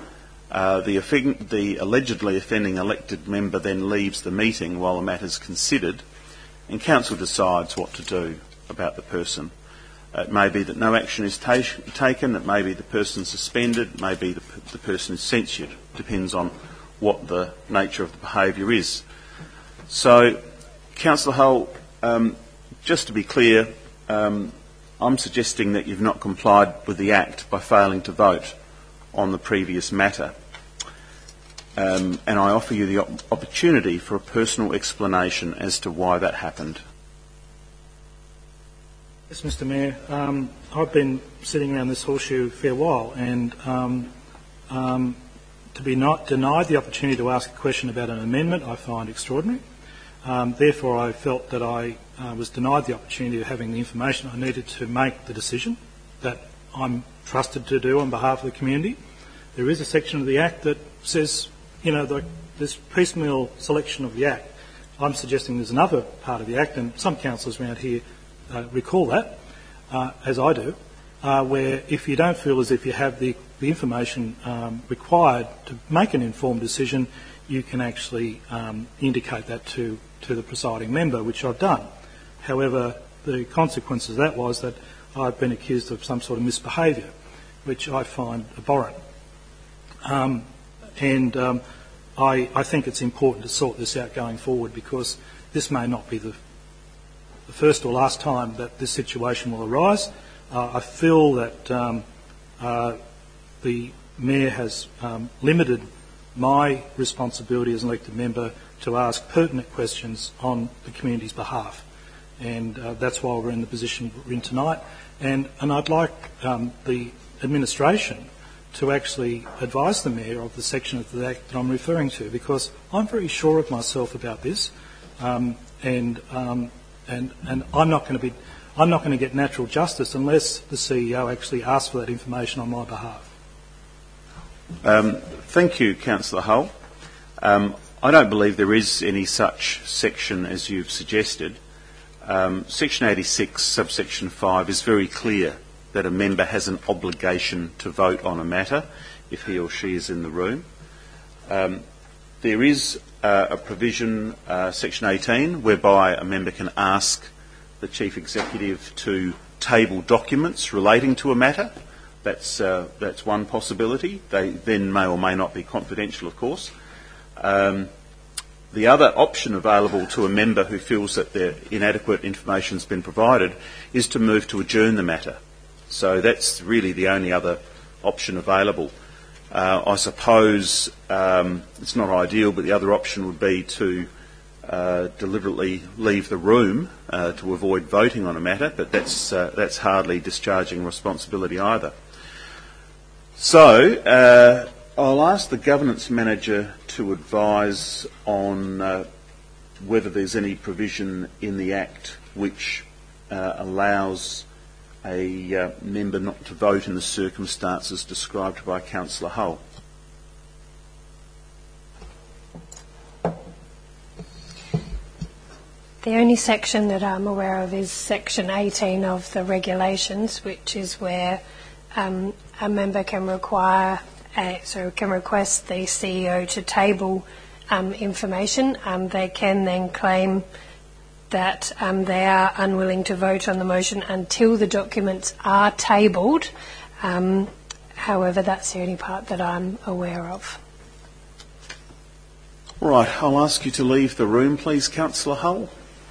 The allegedly offending elected member then leaves the meeting while the matter is considered, and council decides what to do about the person. It may be that no action is taken, it may be the person suspended, it may be the person is censured. Depends on what the nature of the behaviour is. So, Councillor Hull, just to be clear, I'm suggesting that you've not complied with the Act by failing to vote on the previous matter. And I offer you the opportunity for a personal explanation as to why that happened. Yes, Mr Mayor. I've been sitting around this horseshoe a fair while, and to be not denied the opportunity to ask a question about an amendment I find extraordinary. Therefore, I felt that I was denied the opportunity of having the information I needed to make the decision that I'm trusted to do on behalf of the community. There is a section of the Act that says, this piecemeal selection of the Act. I'm suggesting there's another part of the Act, and some councillors around here recall that, as I do, where if you don't feel as if you have the information required to make an informed decision, you can actually indicate that to the presiding member, which I've done. However, the consequence of that was that I've been accused of some sort of misbehaviour, which I find abhorrent. I think it's important to sort this out going forward, because this may not be the first or last time that this situation will arise. I feel that the Mayor has limited my responsibility as an elected member to ask pertinent questions on the community's behalf, and that's why we're in the position we're in tonight. And I'd like the administration to actually advise the Mayor of the section of the Act that I'm referring to, because I'm very sure of myself about this, and I'm not going to get natural justice unless the CEO actually asks for that information on my behalf. Thank you, Councillor Hull. I don't believe there is any such section as you've suggested. Section 86, subsection 5 is very clear that a member has an obligation to vote on a matter if he or she is in the room. There is a provision, section 18, whereby a member can ask the Chief Executive to table documents relating to a matter. That's one possibility. They then may or may not be confidential, of course. The other option available to a member who feels that their inadequate information has been provided is to move to adjourn the matter. So that's really the only other option available. I suppose it's not ideal, but the other option would be to deliberately leave the room to avoid voting on a matter, but that's hardly discharging responsibility either. So I'll ask the Governance Manager to advise on whether there's any provision in the Act which allows a member not to vote in the circumstances described by Councillor Hull. The only section that I'm aware of is section 18 of the regulations, which is where a member can request the CEO to table information. They can then claim that they are unwilling to vote on the motion until the documents are tabled. However, that's the only part that I'm aware of. Right, I'll ask you to leave the room, please, Councillor Hull.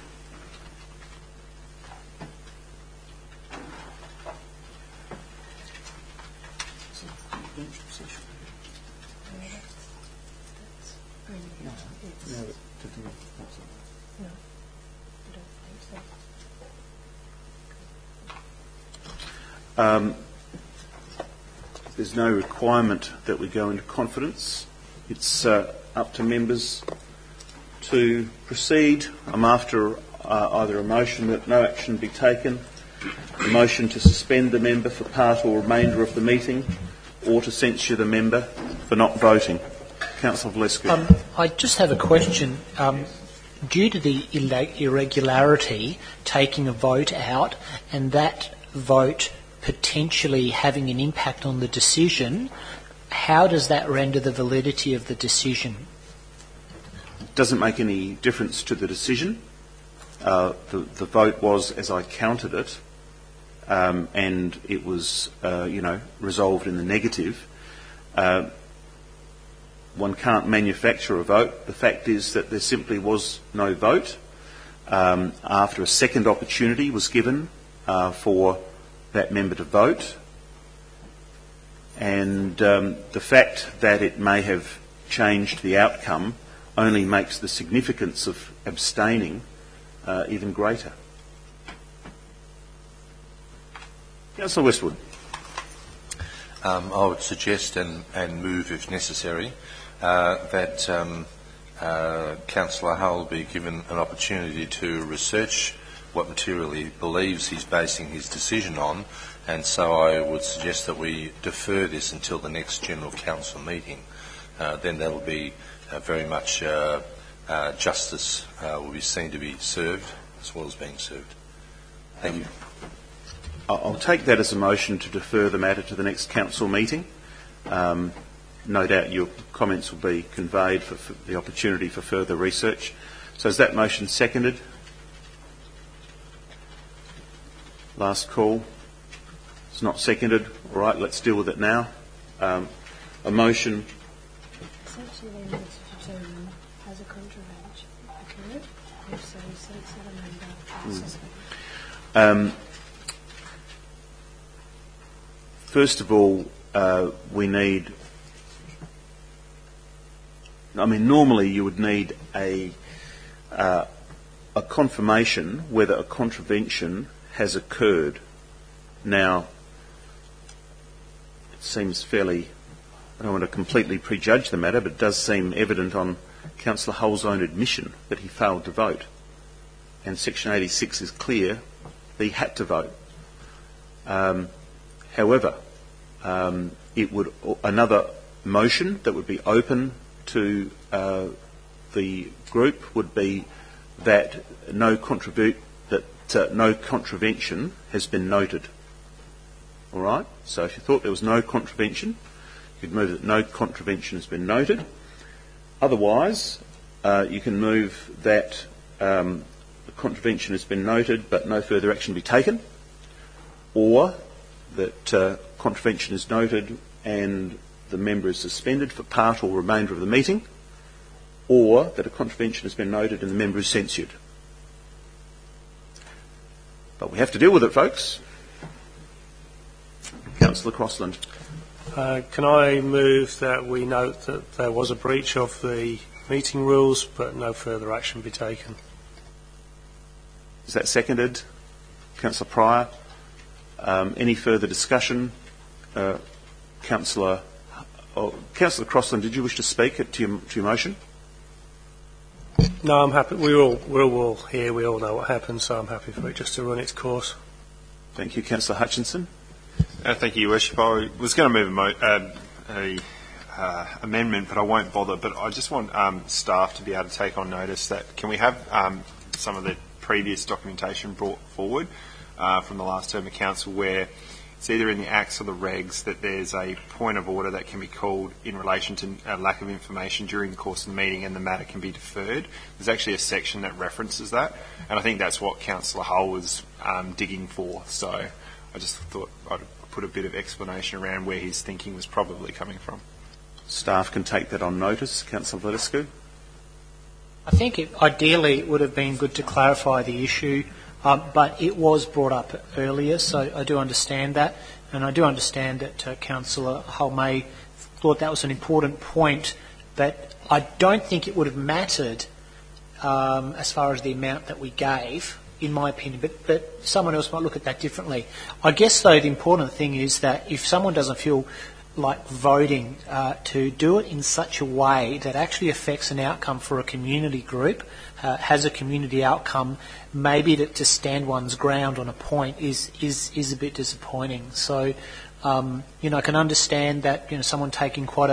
There's no requirement that we go into confidence. It's up to members to proceed. I'm after either a motion that no action be taken, a motion to suspend the member for part or remainder of the meeting, or to censure the member for not voting. Councillor Valescu. I just have a question. Due to the irregularity, taking a vote out and that vote potentially having an impact on the decision, how does that render the validity of the decision? It doesn't make any difference to the decision. The vote was as I counted it, and it was, resolved in the negative. One can't manufacture a vote. The fact is that there simply was no vote. After a second opportunity was given for that member to vote, and the fact that it may have changed the outcome only makes the significance of abstaining even greater. Councillor Westwood. I would suggest and move, if necessary, that Councillor Hull be given an opportunity to research what material he believes he's basing his decision on, and so I would suggest that we defer this until the next General Council meeting. Then there will be very much justice will be seen to be served as well as being served. Thank you. I'll take that as a motion to defer the matter to the next council meeting. No doubt your comments will be conveyed for the opportunity for further research. So is that motion seconded? Last call. It's not seconded. All right, let's deal with it now. A motion. Essentially, they need to determine has a contravention occurred. If so, censure the member. First of all, we need. Normally you would need a confirmation whether a contravention has occurred. Now, it seems fairly, I don't want to completely prejudge the matter, but it does seem evident on Councillor Hull's own admission that he failed to vote. And Section 86 is clear that he had to vote. However, another motion that would be open to the group would be that no contravention has been noted. All right? So if you thought there was no contravention, you'd move that no contravention has been noted. Otherwise, you can move that the contravention has been noted but no further action be taken, or that contravention is noted and the member is suspended for part or remainder of the meeting, or that a contravention has been noted and the member is censured. But we have to deal with it, folks. Councillor Crossland. Can I move that we note that there was a breach of the meeting rules, but no further action be taken? Is that seconded? Councillor Pryor. Any further discussion? Councillor Crossland, did you wish to speak to your motion? No, I'm happy. We're all here. We all know what happened, so I'm happy for it just to run its course. Thank you. Councillor Hutchinson. Thank you, Your Worship. I was going to move a amendment, but I won't bother. But I just want staff to be able to take on notice that can we have some of the previous documentation brought forward from the last term of council where it's either in the acts or the regs that there's a point of order that can be called in relation to a lack of information during the course of the meeting and the matter can be deferred. There's actually a section that references that, and I think that's what Councillor Hull was digging for. So I just thought I'd put a bit of explanation around where his thinking was probably coming from. Staff can take that on notice. Councillor Valescu. I think ideally it would have been good to clarify the issue, but it was brought up earlier, so I do understand that. And I do understand that Councillor Hull-May thought that was an important point, but I don't think it would have mattered as far as the amount that we gave, in my opinion, but someone else might look at that differently. I guess, though, the important thing is that if someone doesn't feel like voting, to do it in such a way that actually affects an outcome for a community group, has a community outcome, maybe to stand one's ground on a point is a bit disappointing. So, I can understand that, someone taking quite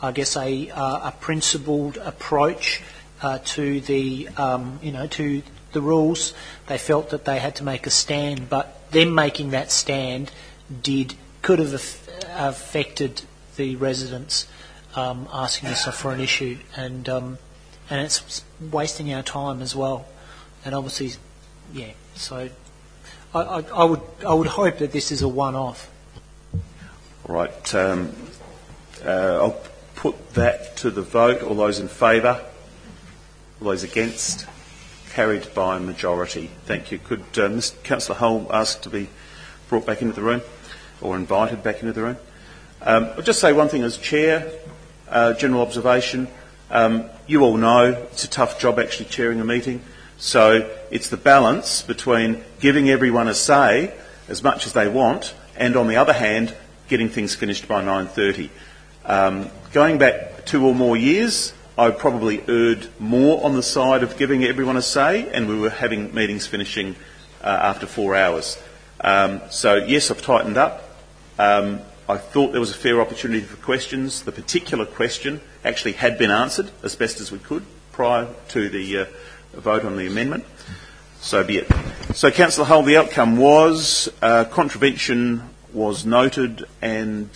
a principled approach to the, to the rules. They felt that they had to make a stand, but them making that stand could have affected the residents asking us for an issue, and it's wasting our time as well. And obviously, yeah. So I would hope that this is a one-off. All right. I'll put that to the vote. All those in favour? All those against? Carried by majority. Thank you. Could Councillor Hull ask to be brought back into the room, or invited back into the room? I'll just say one thing as chair, general observation. You all know it's a tough job actually chairing a meeting, so it's the balance between giving everyone a say as much as they want, and on the other hand, getting things finished by 9:30. Going back 2 or more years, I probably erred more on the side of giving everyone a say, and we were having meetings finishing after 4 hours. So yes, I've tightened up. I thought there was a fair opportunity for questions. The particular question actually had been answered as best as we could prior to the vote on the amendment. So be it. So, Councillor Hull, the outcome was contravention was noted, and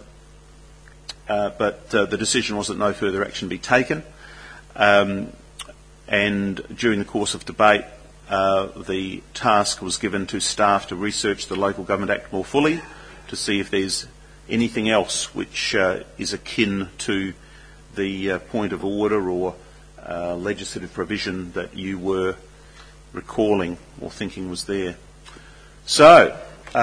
but the decision was that no further action be taken. And during the course of debate, the task was given to staff to research the Local Government Act more fully to see if there's anything else which is akin to the point of order or legislative provision that you were recalling or thinking was there. So,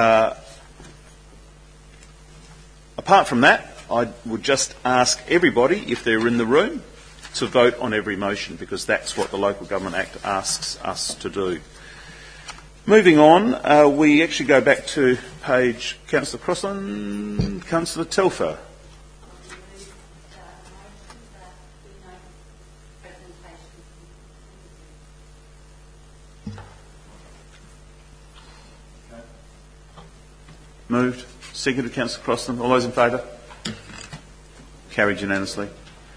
apart from that, I would just ask everybody, if they're in the room, to vote on every motion, because that's what the Local Government Act asks us to do. Moving on, we actually go back to page, Councillor Crossland, Councillor Telfer. Moved. Seconded, Councillor Crossland. All those in favour? Carried unanimously.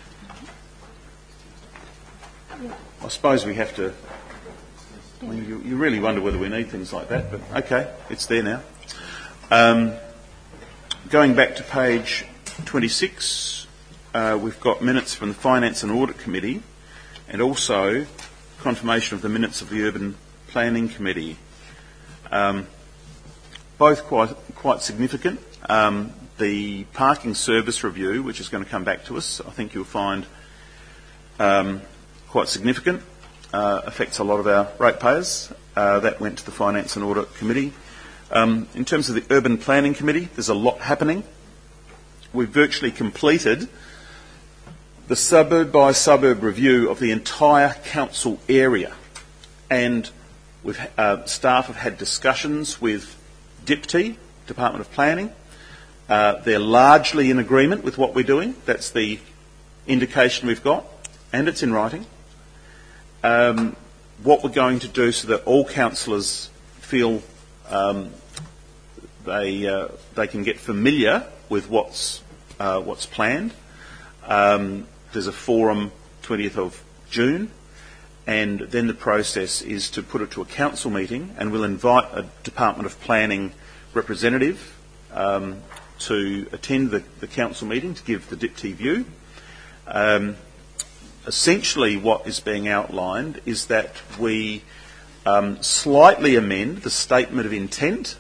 I suppose we have to... I mean, you really wonder whether we need things like that, but okay, it's there now. Going back to page 26, we've got minutes from the Finance and Audit Committee, and also confirmation of the minutes of the Urban Planning Committee. Both quite significant. The parking service review, which is going to come back to us, I think you'll find quite significant, affects a lot of our ratepayers. That went to the Finance and Audit Committee. In terms of the Urban Planning Committee, there's a lot happening. We've virtually completed the suburb-by-suburb review of the entire council area, and staff have had discussions with DIPT, Department of Planning. They're largely in agreement with what we're doing. That's the indication we've got, and it's in writing. What we're going to do so that all councillors feel they can get familiar with what's planned. There's a forum 20th of June, and then the process is to put it to a council meeting, and we'll invite a Department of Planning representative to attend the council meeting to give the DIPT view. Essentially what is being outlined is that we slightly amend the statement of intent.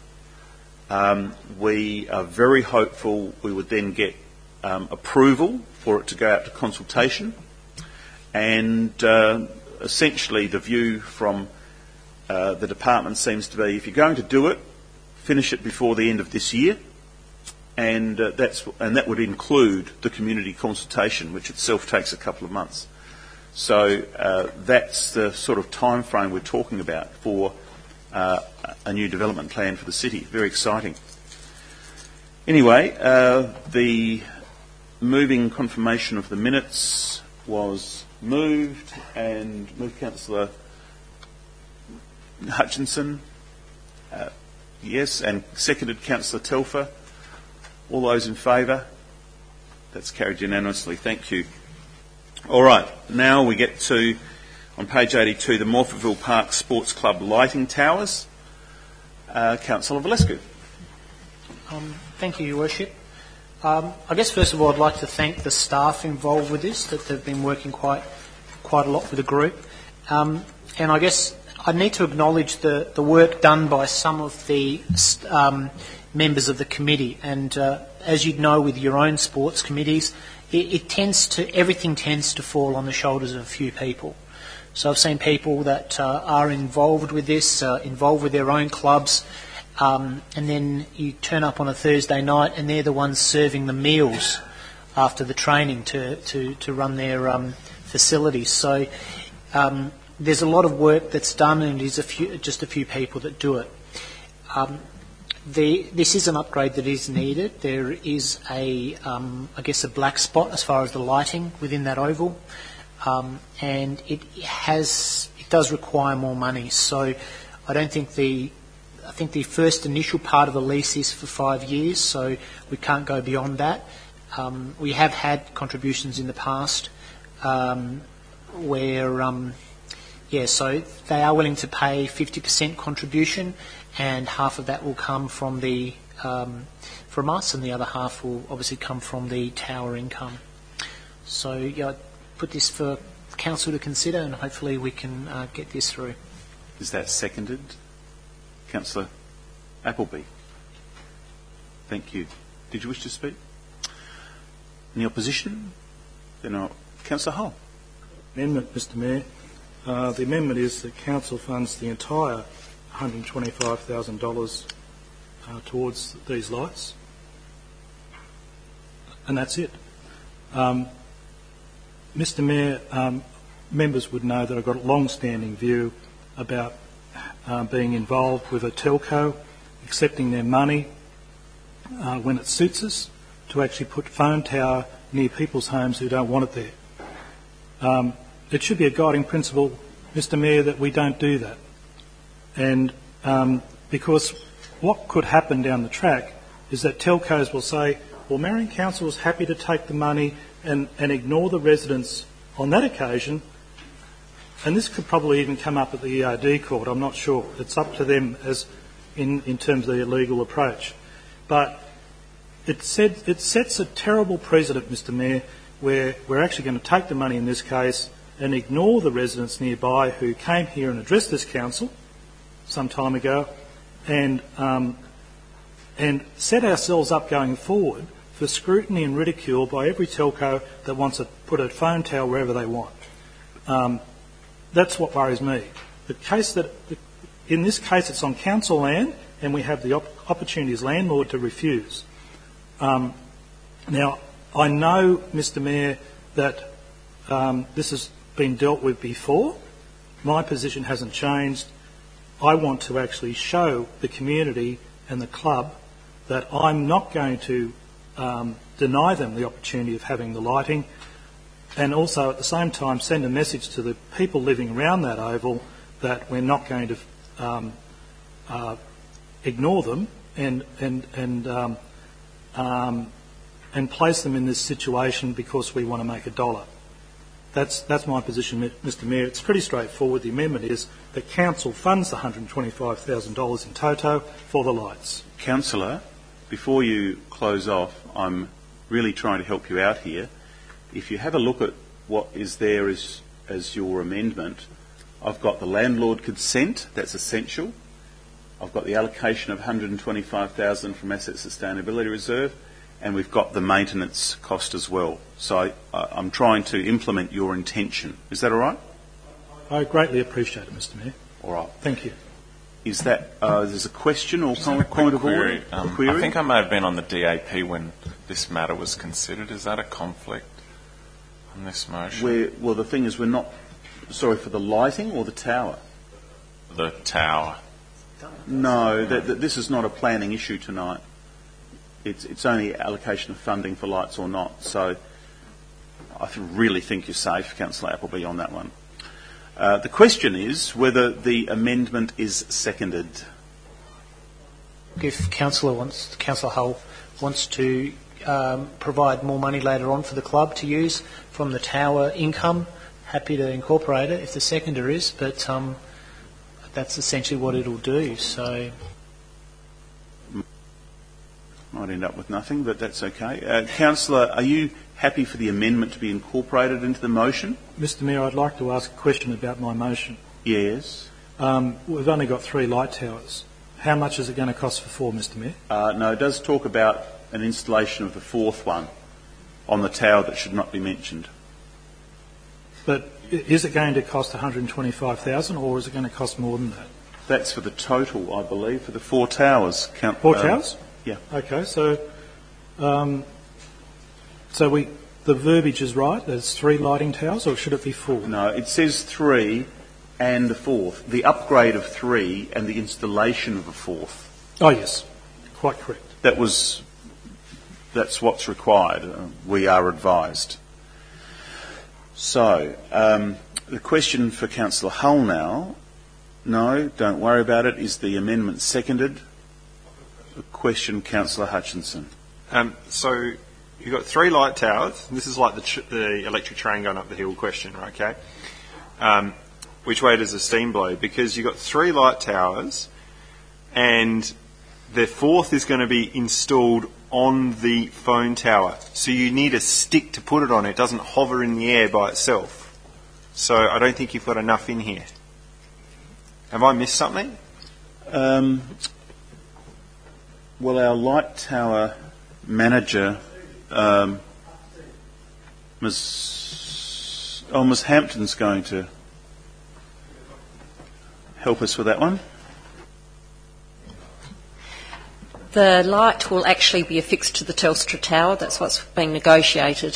We are very hopeful we would then get approval for it to go out to consultation, and essentially the view from the department seems to be, if you're going to do it, finish it before the end of this year, and that would include the community consultation, which itself takes a couple of months. So that's the sort of time frame we're talking about for a new development plan for the city. Very exciting. Anyway, the moving confirmation of the minutes was moved, and moved Councillor Hutchinson, yes, and seconded Councillor Telfer. All those in favour? That's carried unanimously. Thank you. All right, now we get to, on page 82, the Morphettville Park Sports Club lighting towers. Councillor Valescu. Thank you, Your Worship. I guess first of all I'd like to thank the staff involved with this, that they've been working quite a lot with the group. And I guess I need to acknowledge the work done by some of the members of the committee. And as you'd know with your own sports committees, everything tends to fall on the shoulders of a few people. So I've seen people that are involved with this, involved with their own clubs, and then you turn up on a Thursday night and they're the ones serving the meals after the training to run their facilities. So there's a lot of work that's done, and it is just a few people that do it. This is an upgrade that is needed. There is a black spot as far as the lighting within that oval, and it does require more money. So I think the first initial part of the lease is for 5 years, so we can't go beyond that. We have had contributions in the past where, so they are willing to pay 50% contribution, and half of that will come from us, and the other half will obviously come from the tower income. So I put this for council to consider, and hopefully we can get this through. Is that seconded? Councillor Appleby. Thank you. Did you wish to speak? Any opposition? Then Councillor Hull. Amendment, Mr Mayor. The amendment is that council funds the entire $125,000 towards these lights, and that's it. Mr Mayor, members would know that I've got a long-standing view about being involved with a telco, accepting their money when it suits us, to actually put phone tower near people's homes who don't want it there. It should be a guiding principle, Mr Mayor, that we don't do that. And because what could happen down the track is that telcos will say, well, Marion Council is happy to take the money and ignore the residents on that occasion, and this could probably even come up at the ERD court, I'm not sure. It's up to them as in terms of their legal approach. But it sets a terrible precedent, Mr Mayor, where we're actually going to take the money in this case and ignore the residents nearby who came here and addressed this council some time ago, and set ourselves up going forward for scrutiny and ridicule by every telco that wants to put a phone tower wherever they want. That's what worries me. In this case, it's on council land, and we have the opportunity as landlord to refuse. Now, I know, Mr Mayor, that this has been dealt with before. My position hasn't changed. I want to actually show the community and the club that I'm not going to deny them the opportunity of having the lighting, and also at the same time send a message to the people living around that oval that we're not going to ignore them and place them in this situation because we want to make a dollar. That's my position, Mr Mayor. It's pretty straightforward. The amendment is that council funds the $125,000 in toto for the lights. Councillor, before you close off, I'm really trying to help you out here. If you have a look at what is there as your amendment, I've got the landlord consent, that's essential. I've got the allocation of $125,000 from Asset Sustainability Reserve, and we've got the maintenance cost as well. So I'm trying to implement your intention. Is that all right? I greatly appreciate it, Mr Mayor. All right. Thank you. Is that there's a question or point of order? I think I may have been on the DAP when this matter was considered. Is that a conflict on this motion? Well, the thing is, we're not. Sorry, for the lighting or the tower? The tower. No, this is not a planning issue tonight. It's only allocation of funding for lights or not. So I really think you're safe, Councillor Appleby, on that one. The question is whether the amendment is seconded. If Councillor Hull wants to provide more money later on for the club to use from the tower income, happy to incorporate it if the seconder is, but that's essentially what it'll do. So might end up with nothing, but that's okay. Councillor, are you happy for the amendment to be incorporated into the motion? Mr Mayor, I'd like to ask a question about my motion. Yes. We've only got 3 light towers. How much is it going to cost for 4, Mr Mayor? No, it does talk about an installation of the 4th one on the tower that should not be mentioned. But is it going to cost $125,000 or is it going to cost more than that? That's for the total, I believe, for the 4 towers. 4 towers? Yeah. Okay, so the verbiage is right. There's 3 lighting towers, or should it be 4? No, it says 3 and the 4th. The upgrade of 3 and the installation of the 4th. Oh yes, quite correct. That's what's required. We are advised. So the question for Councillor Hull now. No, don't worry about it. Is the amendment seconded? The question, Councillor Hutchinson. So you've got 3 light towers. This is like the electric train going up the hill question, okay? Which way does the steam blow? Because you've got 3 light towers and the 4th is going to be installed on the phone tower. So you need a stick to put it on. It doesn't hover in the air by itself. So I don't think you've got enough in here. Have I missed something? Well, our light tower manager, Ms. Hampton's going to help us with that one. The light will actually be affixed to the Telstra tower. That's what's being negotiated.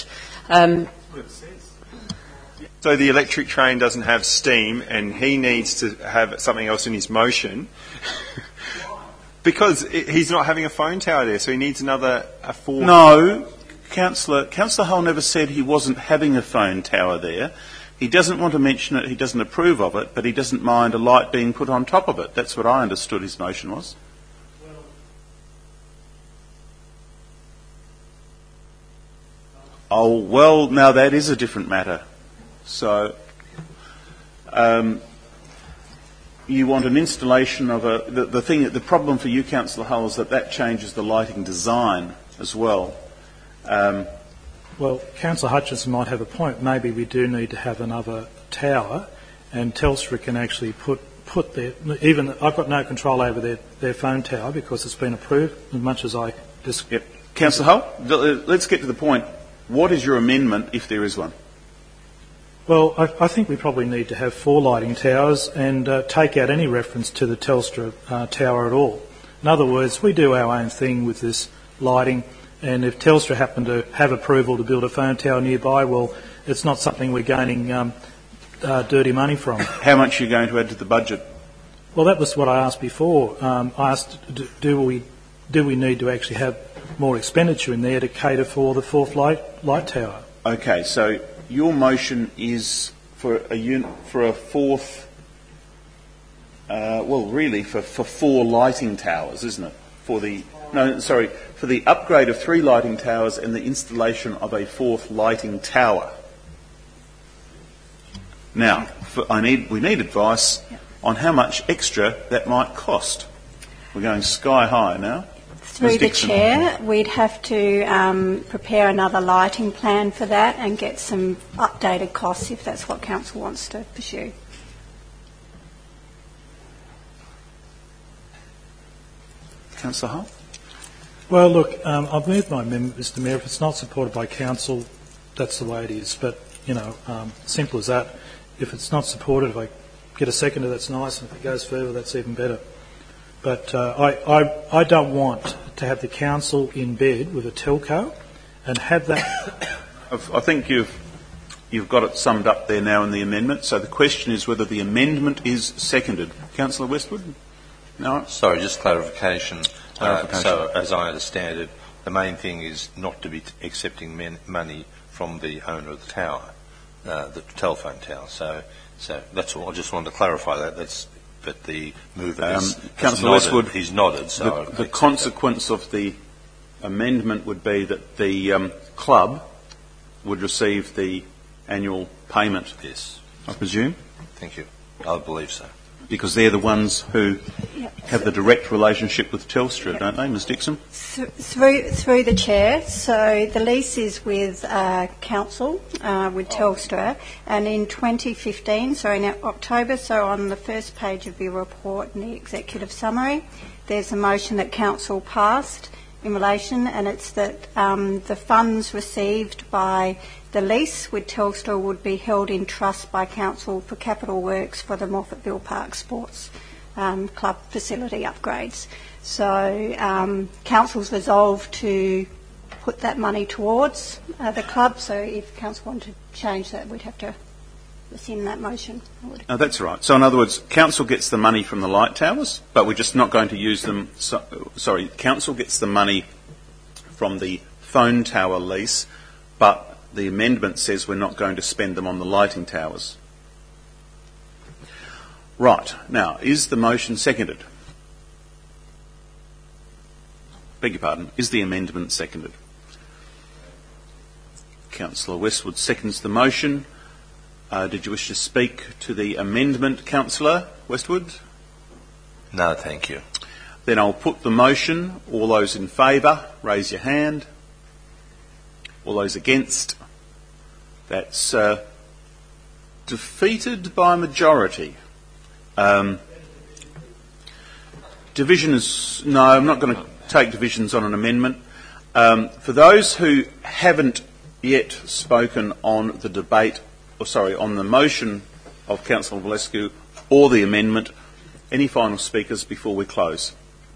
So the electric train doesn't have steam and he needs to have something else in his motion because he's not having a phone tower there, so he needs a 4. No, Councillor Hull never said he wasn't having a phone tower there. He doesn't want to mention it, he doesn't approve of it, but he doesn't mind a light being put on top of it. That's what I understood his motion was. Oh, well, now that is a different matter. So, you want an installation of the problem for you, Councillor Hull, is that changes the lighting design as well. Well, Councillor Hutchinson might have a point. Maybe we do need to have another tower, and Telstra can actually put their. Even I've got no control over their phone tower because it's been approved. As much as I just. Yep. Councillor Hull, let's get to the point. What is your amendment, if there is one? Well, I think we probably need to have 4 lighting towers and take out any reference to the Telstra tower at all. In other words, we do our own thing with this lighting, and if Telstra happen to have approval to build a phone tower nearby, well, it's not something we're gaining dirty money from. How much are you going to add to the budget? Well, that was what I asked before. I asked, do we need to actually have more expenditure in there to cater for the 4th light tower? Okay, so your motion is for a 4th, for 4 lighting towers, isn't it? For the upgrade of 3 lighting towers and the installation of a 4th lighting tower. Now, we need advice on how much extra that might cost. We're going sky high now. Through the Chair, we'd have to prepare another lighting plan for that and get some updated costs if that's what Council wants to pursue. Councillor Hull? Well, look, I've moved my amendment, Mr Mayor. If it's not supported by Council, that's the way it is. But, simple as that. If it's not supported, if I get a seconder, that's nice. And if it goes further, that's even better. But I don't want to have the Council in bed with a telco and have that... I think you've got it summed up there now in the amendment. So the question is whether the amendment is seconded. Councillor Westwood? No? Sorry, just clarification. So, as I understand it, the main thing is not to be accepting money from the owner of the tower, the telephone tower. So that's all. I just wanted to clarify that. But the mover Councillor Westwood, he's nodded. So the consequence of the amendment would be that the club would receive the annual payment. Yes, I presume. Thank you. I believe so. Because they're the ones who have the direct relationship with Telstra, don't they, Ms Dixon? Through the Chair, so the lease is with Council, with Telstra, and in 2015, so in October, so on the first page of your report in the executive summary, there's a motion that Council passed in relation, and it's that the funds received by the lease with Telstra would be held in trust by Council for capital works for the Morphettville Park Sports Club facility upgrades. So Council's resolved to put that money towards the club, so if Council wanted to change that, we'd have to rescind that motion. Oh, that's right. So in other words, Council gets the money from the light towers, but we're just not going to use them... Council gets the money from the phone tower lease, but the amendment says we're not going to spend them on the lighting towers. Right. Now, is the motion seconded? Beg your pardon. Is the amendment seconded? Councillor Westwood seconds the motion. Did you wish to speak to the amendment, Councillor Westwood? No, thank you. Then I'll put the motion. All those in favour, raise your hand. All those against? That's defeated by majority. Division is... No, I'm not going to take divisions on an amendment. For those who haven't yet spoken on the debate, on the motion of Councillor Valescu or the amendment, any final speakers before we close?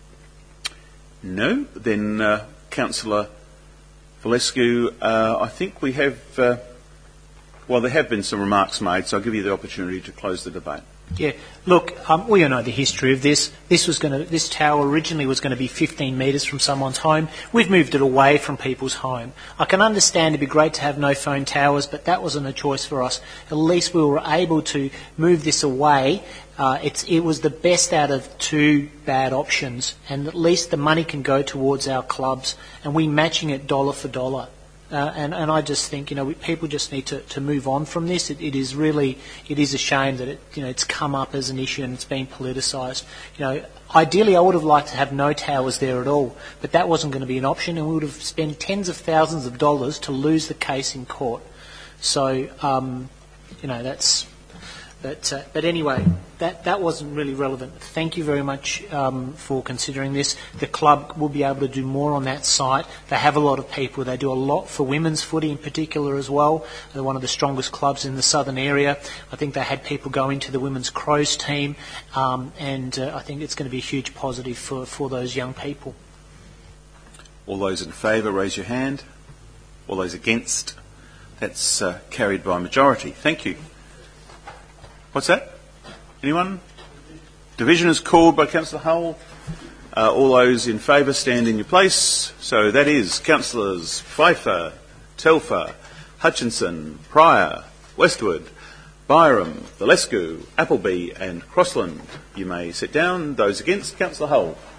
No? Then Councillor Valescu, I think we have... there have been some remarks made, so I'll give you the opportunity to close the debate. Yeah, look, we all know the history of this. This tower originally was going to be 15 metres from someone's home. We've moved it away from people's home. I can understand it'd be great to have no phone towers, but that wasn't a choice for us. At least we were able to move this away. It was the best out of 2 bad options, and at least the money can go towards our clubs, and we're matching it dollar for dollar. And I just think, people just need to move on from this. It is a shame that it's come up as an issue and it's been politicised. Ideally I would have liked to have no towers there at all, but that wasn't going to be an option, and we would have spent tens of thousands of dollars to lose the case in court. So, But anyway, that wasn't really relevant. Thank you very much for considering this. The club will be able to do more on that site. They have a lot of people. They do a lot for women's footy in particular as well. They're one of the strongest clubs in the southern area. I think they had people go into the Women's Crows team, and I think it's going to be a huge positive for those young people. All those in favour, raise your hand. All those against? That's carried by majority. Thank you. What's that? Anyone? Division is called by Councillor Hull. All those in favour stand in your place. So that is Councillors Pfeiffer, Telfer, Hutchinson, Pryor, Westwood, Byram, Valescu, Appleby and Crossland. You may sit down. Those against, Councillor Hull.